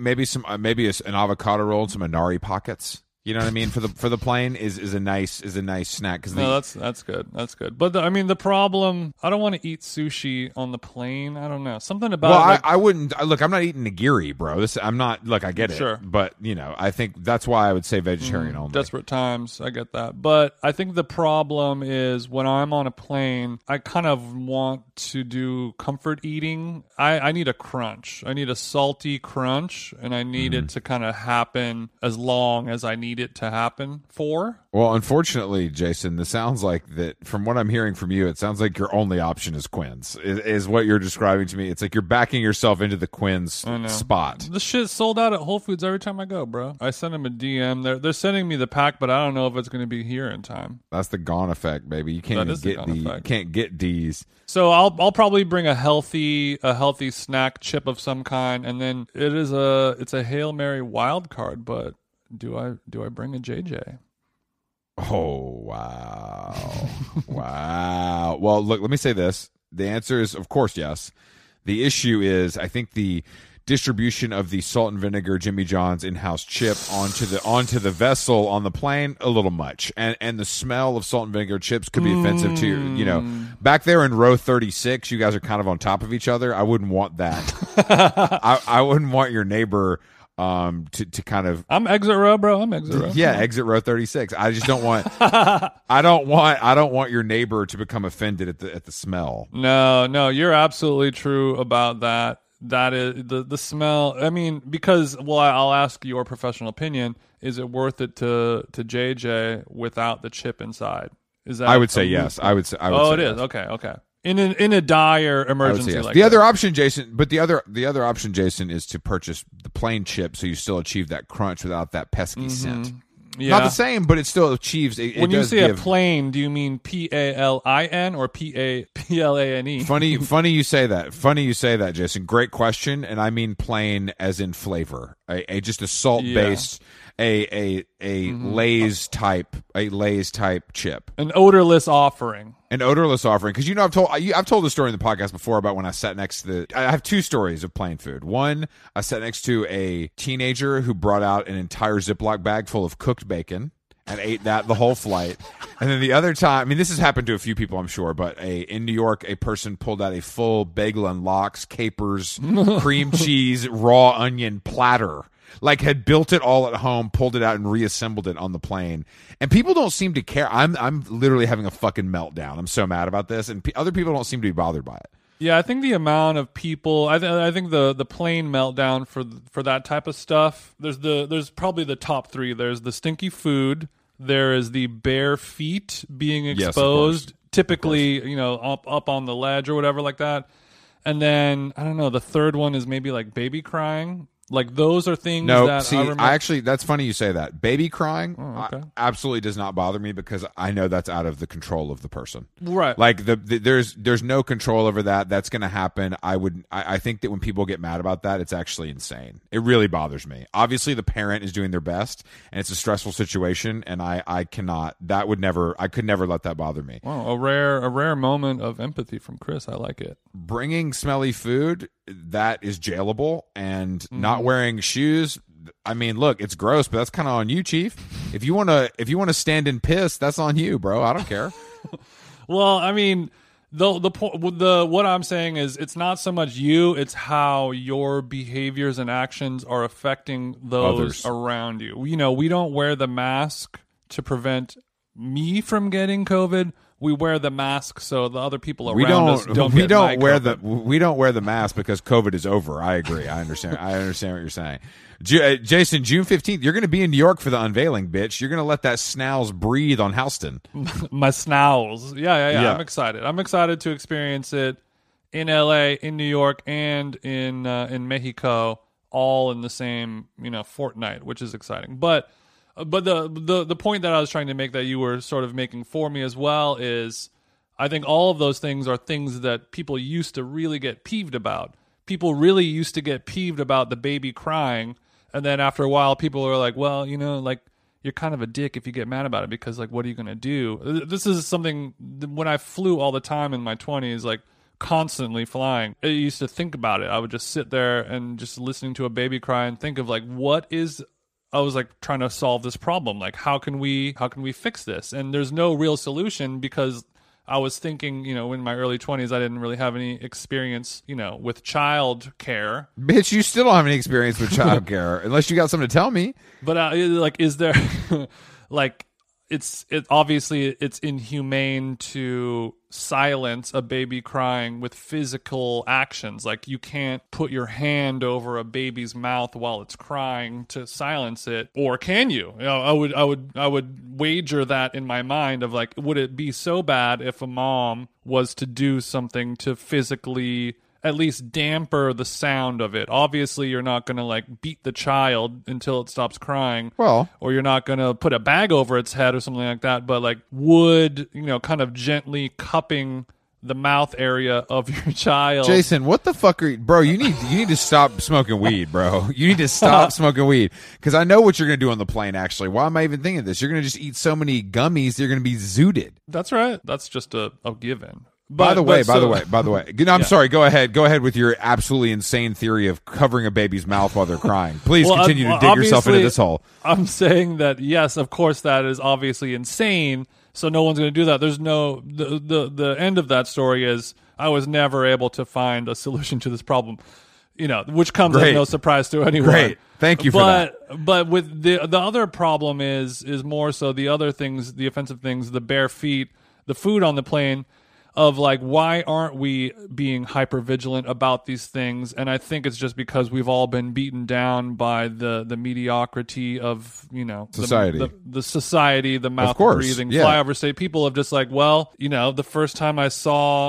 an avocado roll and some Inari pockets. You know what I mean? For the plane is a nice snack. That's good. That's good. But the problem, I don't want to eat sushi on the plane. I don't know, something about. Well, I wouldn't look. I'm not eating nigiri, bro. I'm not. Look, I get it. Sure. But I think that's why I would say vegetarian only. Desperate times, I get that. But I think the problem is when I'm on a plane, I kind of want to do comfort eating. I need a crunch. I need a salty crunch, and I need it to kind of happen as long as I need it to happen for. Well, unfortunately, Jason, this sounds like that. From what I'm hearing from you, it sounds like your only option is Quins. Is what you're describing to me. It's like you're backing yourself into the Quins spot. The shit's sold out at Whole Foods every time I go, bro. I send them a DM. They're sending me the pack, but I don't know if it's going to be here in time. That's the gone effect, baby. You can't you can't get D's. So I'll probably bring a healthy snack chip of some kind, and then it's a Hail Mary wild card, but. Do I bring a JJ? Oh, wow. Wow. Well, look, let me say this. The answer is, of course, yes. The issue is, I think the distribution of the salt and vinegar Jimmy John's in-house chip onto the vessel on the plane, a little much. And the smell of salt and vinegar chips could be offensive to you. Back there in row 36, you guys are kind of on top of each other. I wouldn't want that. I wouldn't want your neighbor to kind of. I'm exit row, bro. I'm exit row. Yeah, exit row 36. I just don't want. I don't want your neighbor to become offended at the smell. No, you're absolutely true about that. That is the smell. I mean, because I'll ask your professional opinion. Is it worth it to JJ without the chip inside? Is that? I would say yes. I would say. It is. Okay. In a dire emergency yes. like the that. other option, Jason, but the other option, Jason, is to purchase the plain chip so you still achieve that crunch without that pesky scent. Yeah. Not the same, but it still achieves. When you say a plane, do you mean PALIN or PAPLANE? Funny you say that. Funny you say that, Jason. Great question, and I mean plain as in flavor. Just a salt based. A Lay's type chip, an odorless offering, because I've told the story in the podcast before about when I sat next to I have two stories of plain food. One, I sat next to a teenager who brought out an entire Ziploc bag full of cooked bacon, and ate that the whole flight. And then the other time, I mean, this has happened to a few people, I'm sure, but in New York, a person pulled out a full bagel and lox, capers, cream cheese, raw onion platter. Like, had built it all at home, pulled it out, and reassembled it on the plane. And people don't seem to care. I'm literally having a fucking meltdown. I'm so mad about this, and other people don't seem to be bothered by it. Yeah, I think the amount of people, I think the plane meltdown for that type of stuff. There's probably the top three. There's the stinky food. There is the bare feet being exposed, typically, up on the ledge or whatever like that. And then I don't know. The third one is maybe like baby crying. Like, those are things that see, I remember. actually, that's funny you say that. Baby crying okay. Absolutely does not bother me because I know that's out of the control of the person. Right. Like, there's no control over that. That's going to happen. I think that when people get mad about that, it's actually insane. It really bothers me. Obviously, the parent is doing their best, and it's a stressful situation, and I could never let that bother me. Wow, a rare moment of empathy from Chris. I like it. Bringing smelly food, that is jailable, and not wearing shoes. I mean, look, it's gross, but that's kind of on you, Chief. If you want to stand in piss, that's on you, bro. I don't care. Well, I mean, what I'm saying is, it's not so much you; it's how your behaviors and actions are affecting those Others around you. We don't wear the mask to prevent me from getting COVID. We wear the mask so the other people around us don't get COVID. We don't wear the mask because COVID is over. I agree. I understand. I understand what you're saying. Jason, June 15th, you're going to be in New York for the unveiling, bitch. You're going to let that snowls breathe on Houston. My snowls. Yeah. I'm excited. I'm excited to experience it in LA, in New York, and in Mexico, all in the same fortnight, which is exciting. But the point that I was trying to make that you were sort of making for me as well is, I think all of those things are things that people used to really get peeved about. People really used to get peeved about the baby crying, and then after a while, people are like, well, like, you're kind of a dick if you get mad about it because, like, what are you going to do? This is something, when I flew all the time in my 20s, like, constantly flying, I used to think about it. I would just sit there and just listening to a baby cry and think of, like, I was like trying to solve this problem. Like, how can we fix this? And there's no real solution because I was thinking, in my early 20s, I didn't really have any experience, with child care. Bitch, you still don't have any experience with child care unless you got something to tell me. But is there like, it's obviously it's inhumane to silence a baby crying with physical actions. Like, you can't put your hand over a baby's mouth while it's crying to silence it, or can you? I would wager that in my mind of, like, would it be so bad if a mom was to do something to physically at least damper the sound of it? Obviously, you're not going to, like, beat the child until it stops crying. Well, or you're not going to put a bag over its head or something like that. But, like, would, kind of gently cupping the mouth area of your child. Jason, what the fuck are you, bro? You need to stop smoking weed, bro. You need to stop smoking weed, because I know what you're going to do on the plane. Actually, why am I even thinking of this? You're going to just eat so many gummies, you're going to be zooted. That's right. That's just a given. By the way, no, I'm sorry. Go ahead with your absolutely insane theory of covering a baby's mouth while they're crying. Please continue to dig yourself into this hole. I'm saying that, yes, of course, that is obviously insane. So no one's going to do that. There's no the end of that story is I was never able to find a solution to this problem. Which comes as no surprise to anyone. Great, thank you for that. But with the other problem is more so the other things, the offensive things, the bare feet, the food on the plane. Of, like, why aren't we being hyper vigilant about these things? And I think it's just because we've all been beaten down by the mediocrity of society, the society, the mouth breathing flyover state. People have just like, well, the first time I saw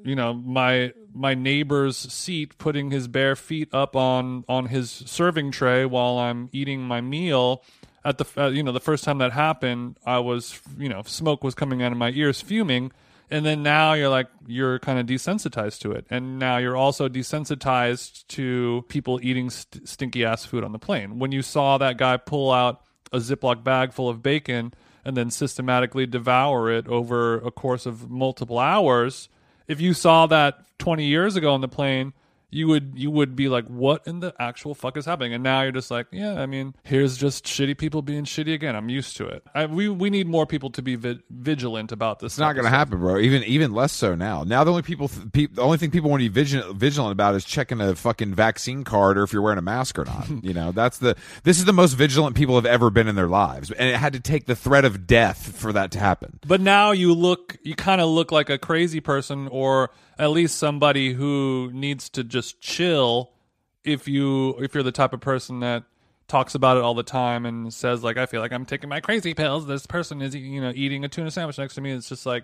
my neighbor's seat putting his bare feet up on his serving tray while I'm eating my meal. At the first time that happened, I was smoke was coming out of my ears, fuming. And then now you're kind of desensitized to it. And now you're also desensitized to people eating stinky ass food on the plane. When you saw that guy pull out a Ziploc bag full of bacon and then systematically devour it over a course of multiple hours, if you saw that 20 years ago on the plane, you would be like, what in the actual fuck is happening? And now you're just like, yeah, I mean, here's just shitty people being shitty again. I'm used to it. We need more people to be vigilant about this. It's not going to happen, bro. Even less so now. Now the only the only thing people want to be vigilant about is checking a fucking vaccine card or if you're wearing a mask or not. You know, this is the most vigilant people have ever been in their lives, and it had to take the threat of death for that to happen. But now you kind of look like a crazy person, or at least somebody who needs to just chill. If you're the type of person that talks about it all the time and says like, I feel like I'm taking my crazy pills, this person is eating a tuna sandwich next to me, it's just like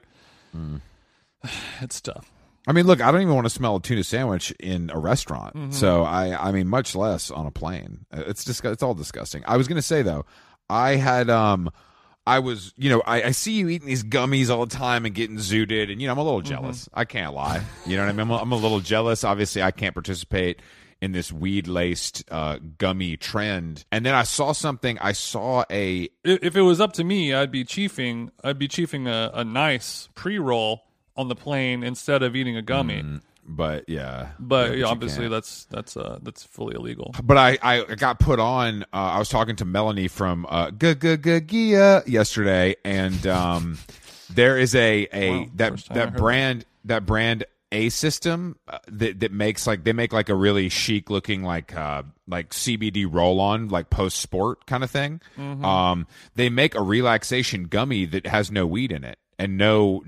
it's tough. I mean, look, I don't even want to smell a tuna sandwich in a restaurant. So I mean, much less on a plane. It's all disgusting. I was going to say though, I had I was, I see you eating these gummies all the time and getting zooted, and I'm a little jealous. I can't lie. You know what I mean? I'm a little jealous. Obviously, I can't participate in this weed-laced gummy trend. And then I saw something. I saw If it was up to me, I'd be chiefing a nice pre-roll on the plane instead of eating a gummy. But obviously that's fully illegal. But I got put on. I was talking to Melanie from Gia yesterday, and there is that brand A system that makes they make like a really chic looking like CBD roll on, like post sport kind of thing. They make a relaxation gummy that has no weed in it and no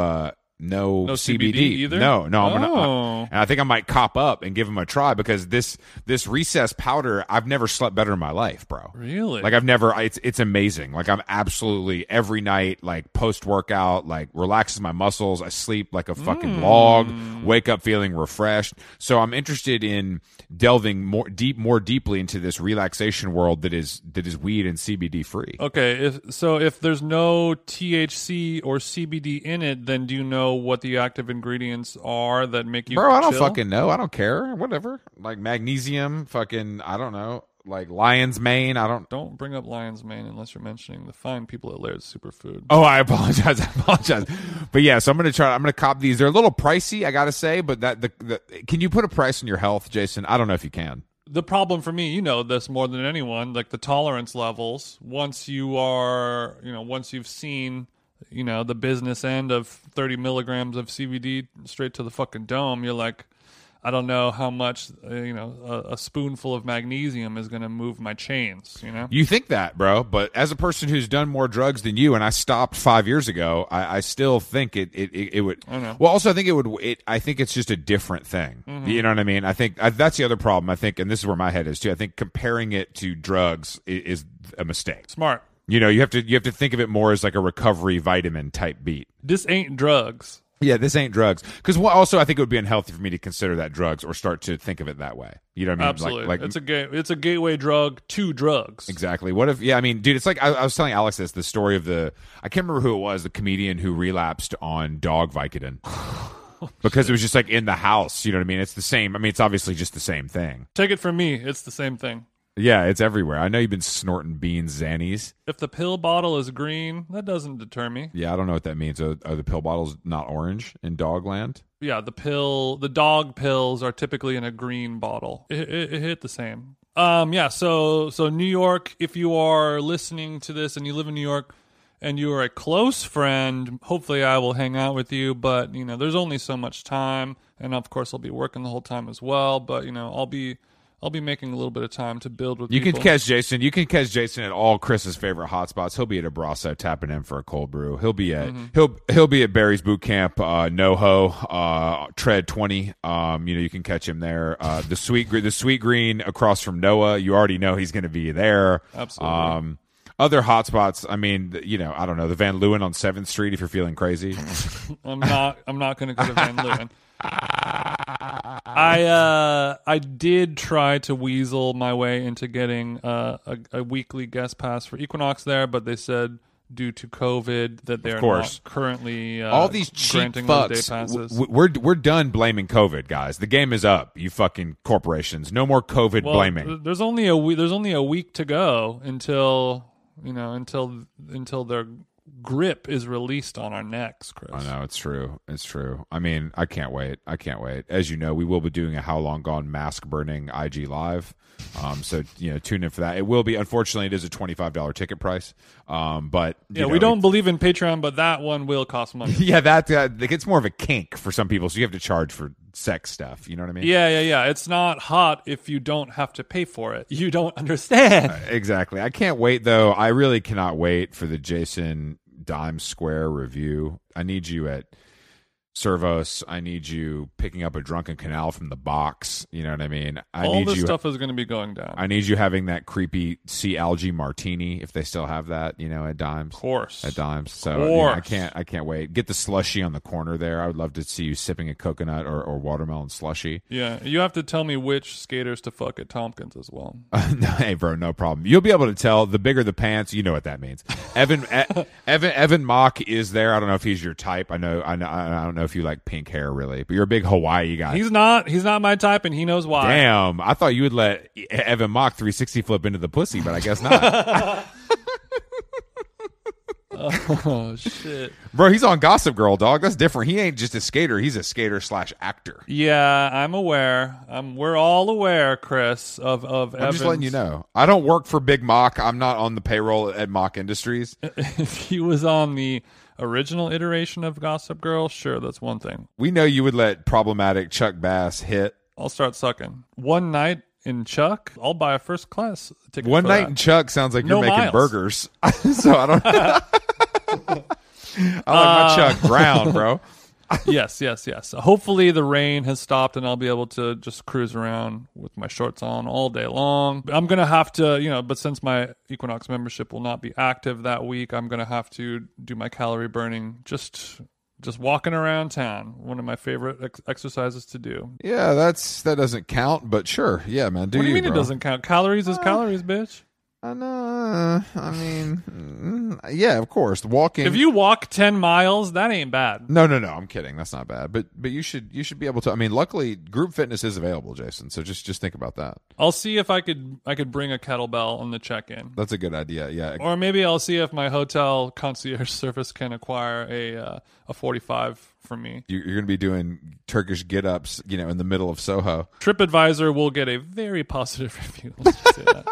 CBD either. No. And I think I might cop up and give them a try, because this recess powder, I've never slept better in my life, bro. Really? Like it's amazing. Like I'm absolutely every night, like post workout, like relaxes my muscles. I sleep like a fucking log, wake up feeling refreshed. So I'm interested in delving more deeply into this relaxation world that is weed and CBD free. Okay. If there's no THC or CBD in it, then do you know what the active ingredients are that make you Bro, I don't chill? fucking know. I don't care. Whatever. Like magnesium, fucking, I don't know. Like lion's mane. Don't bring up lion's mane unless you're mentioning the fine people at Laird's Superfood. Oh, I apologize. But yeah, so I'm going to cop these. They're a little pricey, I got to say, but can you put a price on your health, Jason? I don't know if you can. The problem for me, this more than anyone, like the tolerance levels, once you've seen the business end of 30 milligrams of CBD straight to the fucking dome, you're like, I don't know how much, a spoonful of magnesium is going to move my chains, You think that, bro, but as a person who's done more drugs than you, and I stopped 5 years ago, I still think it would. I know. Well, also I think I think it's just a different thing. You know what I mean? I think that's the other problem. I think, and this is where my head is too, I think comparing it to drugs is a mistake. Smart. You have to think of it more as like a recovery vitamin type beat. This ain't drugs. Yeah, this ain't drugs. Because also, I think it would be unhealthy for me to consider that drugs or start to think of it that way. You know what I mean? Absolutely. Like it's a gateway drug to drugs. Exactly. What if? Yeah, I mean, dude, it's like I was telling Alex the story of I can't remember who it was, the comedian who relapsed on dog Vicodin. Because it was just like in the house. You know what I mean? It's the same. I mean, it's obviously just the same thing. Take it from me, it's the same thing. Yeah, it's everywhere. I know you've been snorting beans, Xannies. If the pill bottle is green, that doesn't deter me. Yeah, I don't know what that means. Are the pill bottles not orange in Dogland? Yeah, the dog pills are typically in a green bottle. It hit the same. Yeah, so New York, if you are listening to this and you live in New York and you are a close friend, hopefully I will hang out with you, but there's only so much time, and of course I'll be working the whole time as well, but I'll be making a little bit of time to build with people. You can catch Jason at all Chris's favorite hotspots. He'll be at Abrazo tapping in for a cold brew. He'll be at he'll be at Barry's Boot Camp, NoHo, Tread 20. You can catch him there. The Sweet Green across from Noah. You already know he's going to be there. Absolutely. Other hotspots. I mean, I don't know, the Van Leeuwen on 7th Street if you're feeling crazy. I'm not going to go to Van Leeuwen. I did try to weasel my way into getting a weekly guest pass for Equinox there, but they said due to COVID that they're not currently all these cheap granting fucks. those day passes. We're done blaming COVID, guys. The game is up. You fucking corporations. No more COVID blaming. There's only a week to go until they're grip is released on our necks, Chris. I know, it's true. It's true. I mean, I can't wait. As you know, we will be doing a How Long Gone mask burning IG live. So tune in for that. It will be, unfortunately, it is a $25 ticket price. But we don't believe in Patreon, but that one will cost money. Yeah, that it's more of a kink for some people, so you have to charge for sex stuff. You know what I mean? Yeah. It's not hot if you don't have to pay for it. You don't understand. Exactly. I can't wait, though. I really cannot wait for the Jason Dime Square review. I need you at Servos. I need you picking up a drunken canal from the box. You know what I mean? All this stuff is going to be going down. I need you having that creepy sea algae martini, if they still have that, at Dimes. Of course. At Dimes. So I can't wait. Get the slushy on the corner there. I would love to see you sipping a coconut or watermelon slushy. Yeah. You have to tell me which skaters to fuck at Tompkins as well. No, hey, bro, no problem. You'll be able to tell. The bigger the pants, you know what that means. Evan Mock is there. I don't know if he's your type. I don't know if you like pink hair really, but you're a big Hawaii guy. He's not my type, and he knows why. Damn, I thought you would let Evan Mock 360 flip into the pussy, but I guess not. Oh shit, bro, he's on Gossip Girl, dog. That's different. He ain't just a skater. He's a skater / actor. Yeah, I'm aware. We're all aware, Chris, of I'm Evans. just letting you know. I don't work for Big Mock. I'm not on the payroll at Mock Industries. If he was on the original iteration of Gossip Girl, sure, that's one thing. We know you would let problematic Chuck Bass hit. I'll start sucking. One night in Chuck, I'll buy a first class ticket. One night in Chuck sounds like you're making burgers. So I don't. I like my Chuck brown, bro. Yes. Hopefully the rain has stopped and I'll be able to just cruise around with my shorts on all day long. I'm going to have to, but since my Equinox membership will not be active that week, I'm going to have to do my calorie burning just walking around town. One of my favorite exercises to do. Yeah, that doesn't count, but sure. Yeah, man. What do you mean bro? It doesn't count? Calories is calories, bitch. I know. I mean, yeah, of course. Walking. If you walk 10 miles, that ain't bad. No. I'm kidding. That's not bad. But you should be able to. I mean, luckily, group fitness is available, Jason. So just think about that. I'll see if I could bring a kettlebell on the check-in. That's a good idea. Yeah. Or maybe I'll see if my hotel concierge service can acquire a 45 from me. You're going to be doing Turkish get-ups, in the middle of Soho. TripAdvisor will get a very positive review. Let's just say that.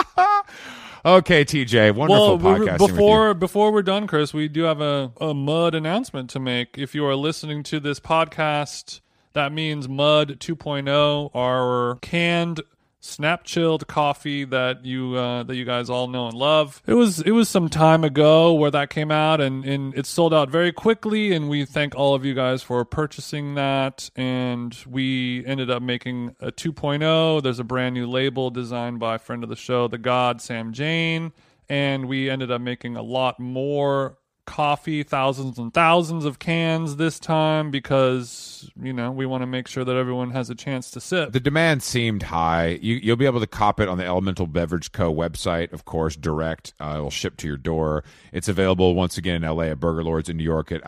Okay, TJ, wonderful podcasting Before we're done, Chris, we do have a Mud announcement to make. If you are listening to this podcast, that means Mud 2.0, our canned snap-chilled coffee that you guys all know and love. It was some time ago where that came out, and it sold out very quickly, and we thank all of you guys for purchasing that, and we ended up making a 2.0. There's a brand new label designed by a friend of the show, the God, Sam Jane, and we ended up making a lot more coffee, thousands and thousands of cans this time because, we want to make sure that everyone has a chance to sip. The demand seemed high. You'll be able to cop it on the Elemental Beverage Co. website, of course, direct. It will ship to your door. It's available once again in LA at Burger Lords, in New York at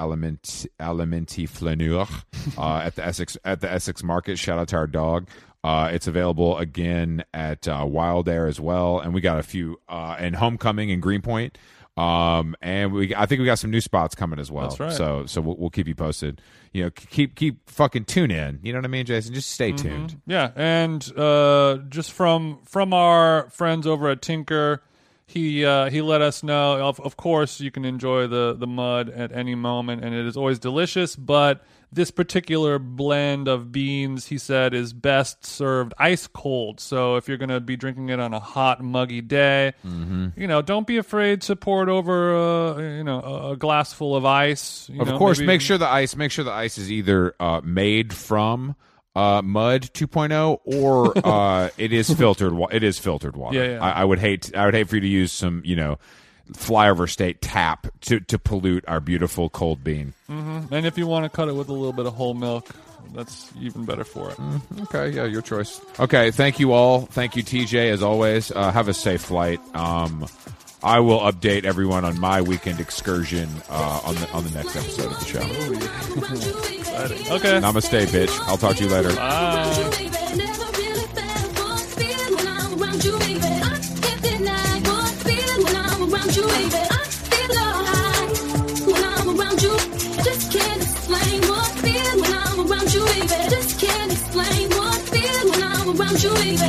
Alimenti Flaneur, at the Essex Market. Shout out to our dog. It's available again at Wild Air as well, and we got a few in Homecoming in Greenpoint. And I think we got some new spots coming as well. That's right. So we'll keep you posted. Keep fucking tune in. You know what I mean, Jason? Just stay tuned. Yeah, and just from our friends over at Tinker, he let us know. Of course, you can enjoy the mud at any moment, and it is always delicious. But this particular blend of beans, he said, is best served ice cold. So if you're going to be drinking it on a hot, muggy day, don't be afraid to pour it over a glass full of ice. Of course, make sure the ice is either made from Mud 2.0 or it is filtered. It is filtered water. Yeah. I would hate for you to use some flyover state tap to pollute our beautiful cold bean. And if you want to cut it with a little bit of whole milk, that's even better for it. Okay, yeah, your choice. Okay, thank you all. Thank you, TJ, as always. Have a safe flight. I will update everyone on my weekend excursion on the next episode of the show. Okay. Namaste, bitch. I'll talk to you later. Bye. want you, baby.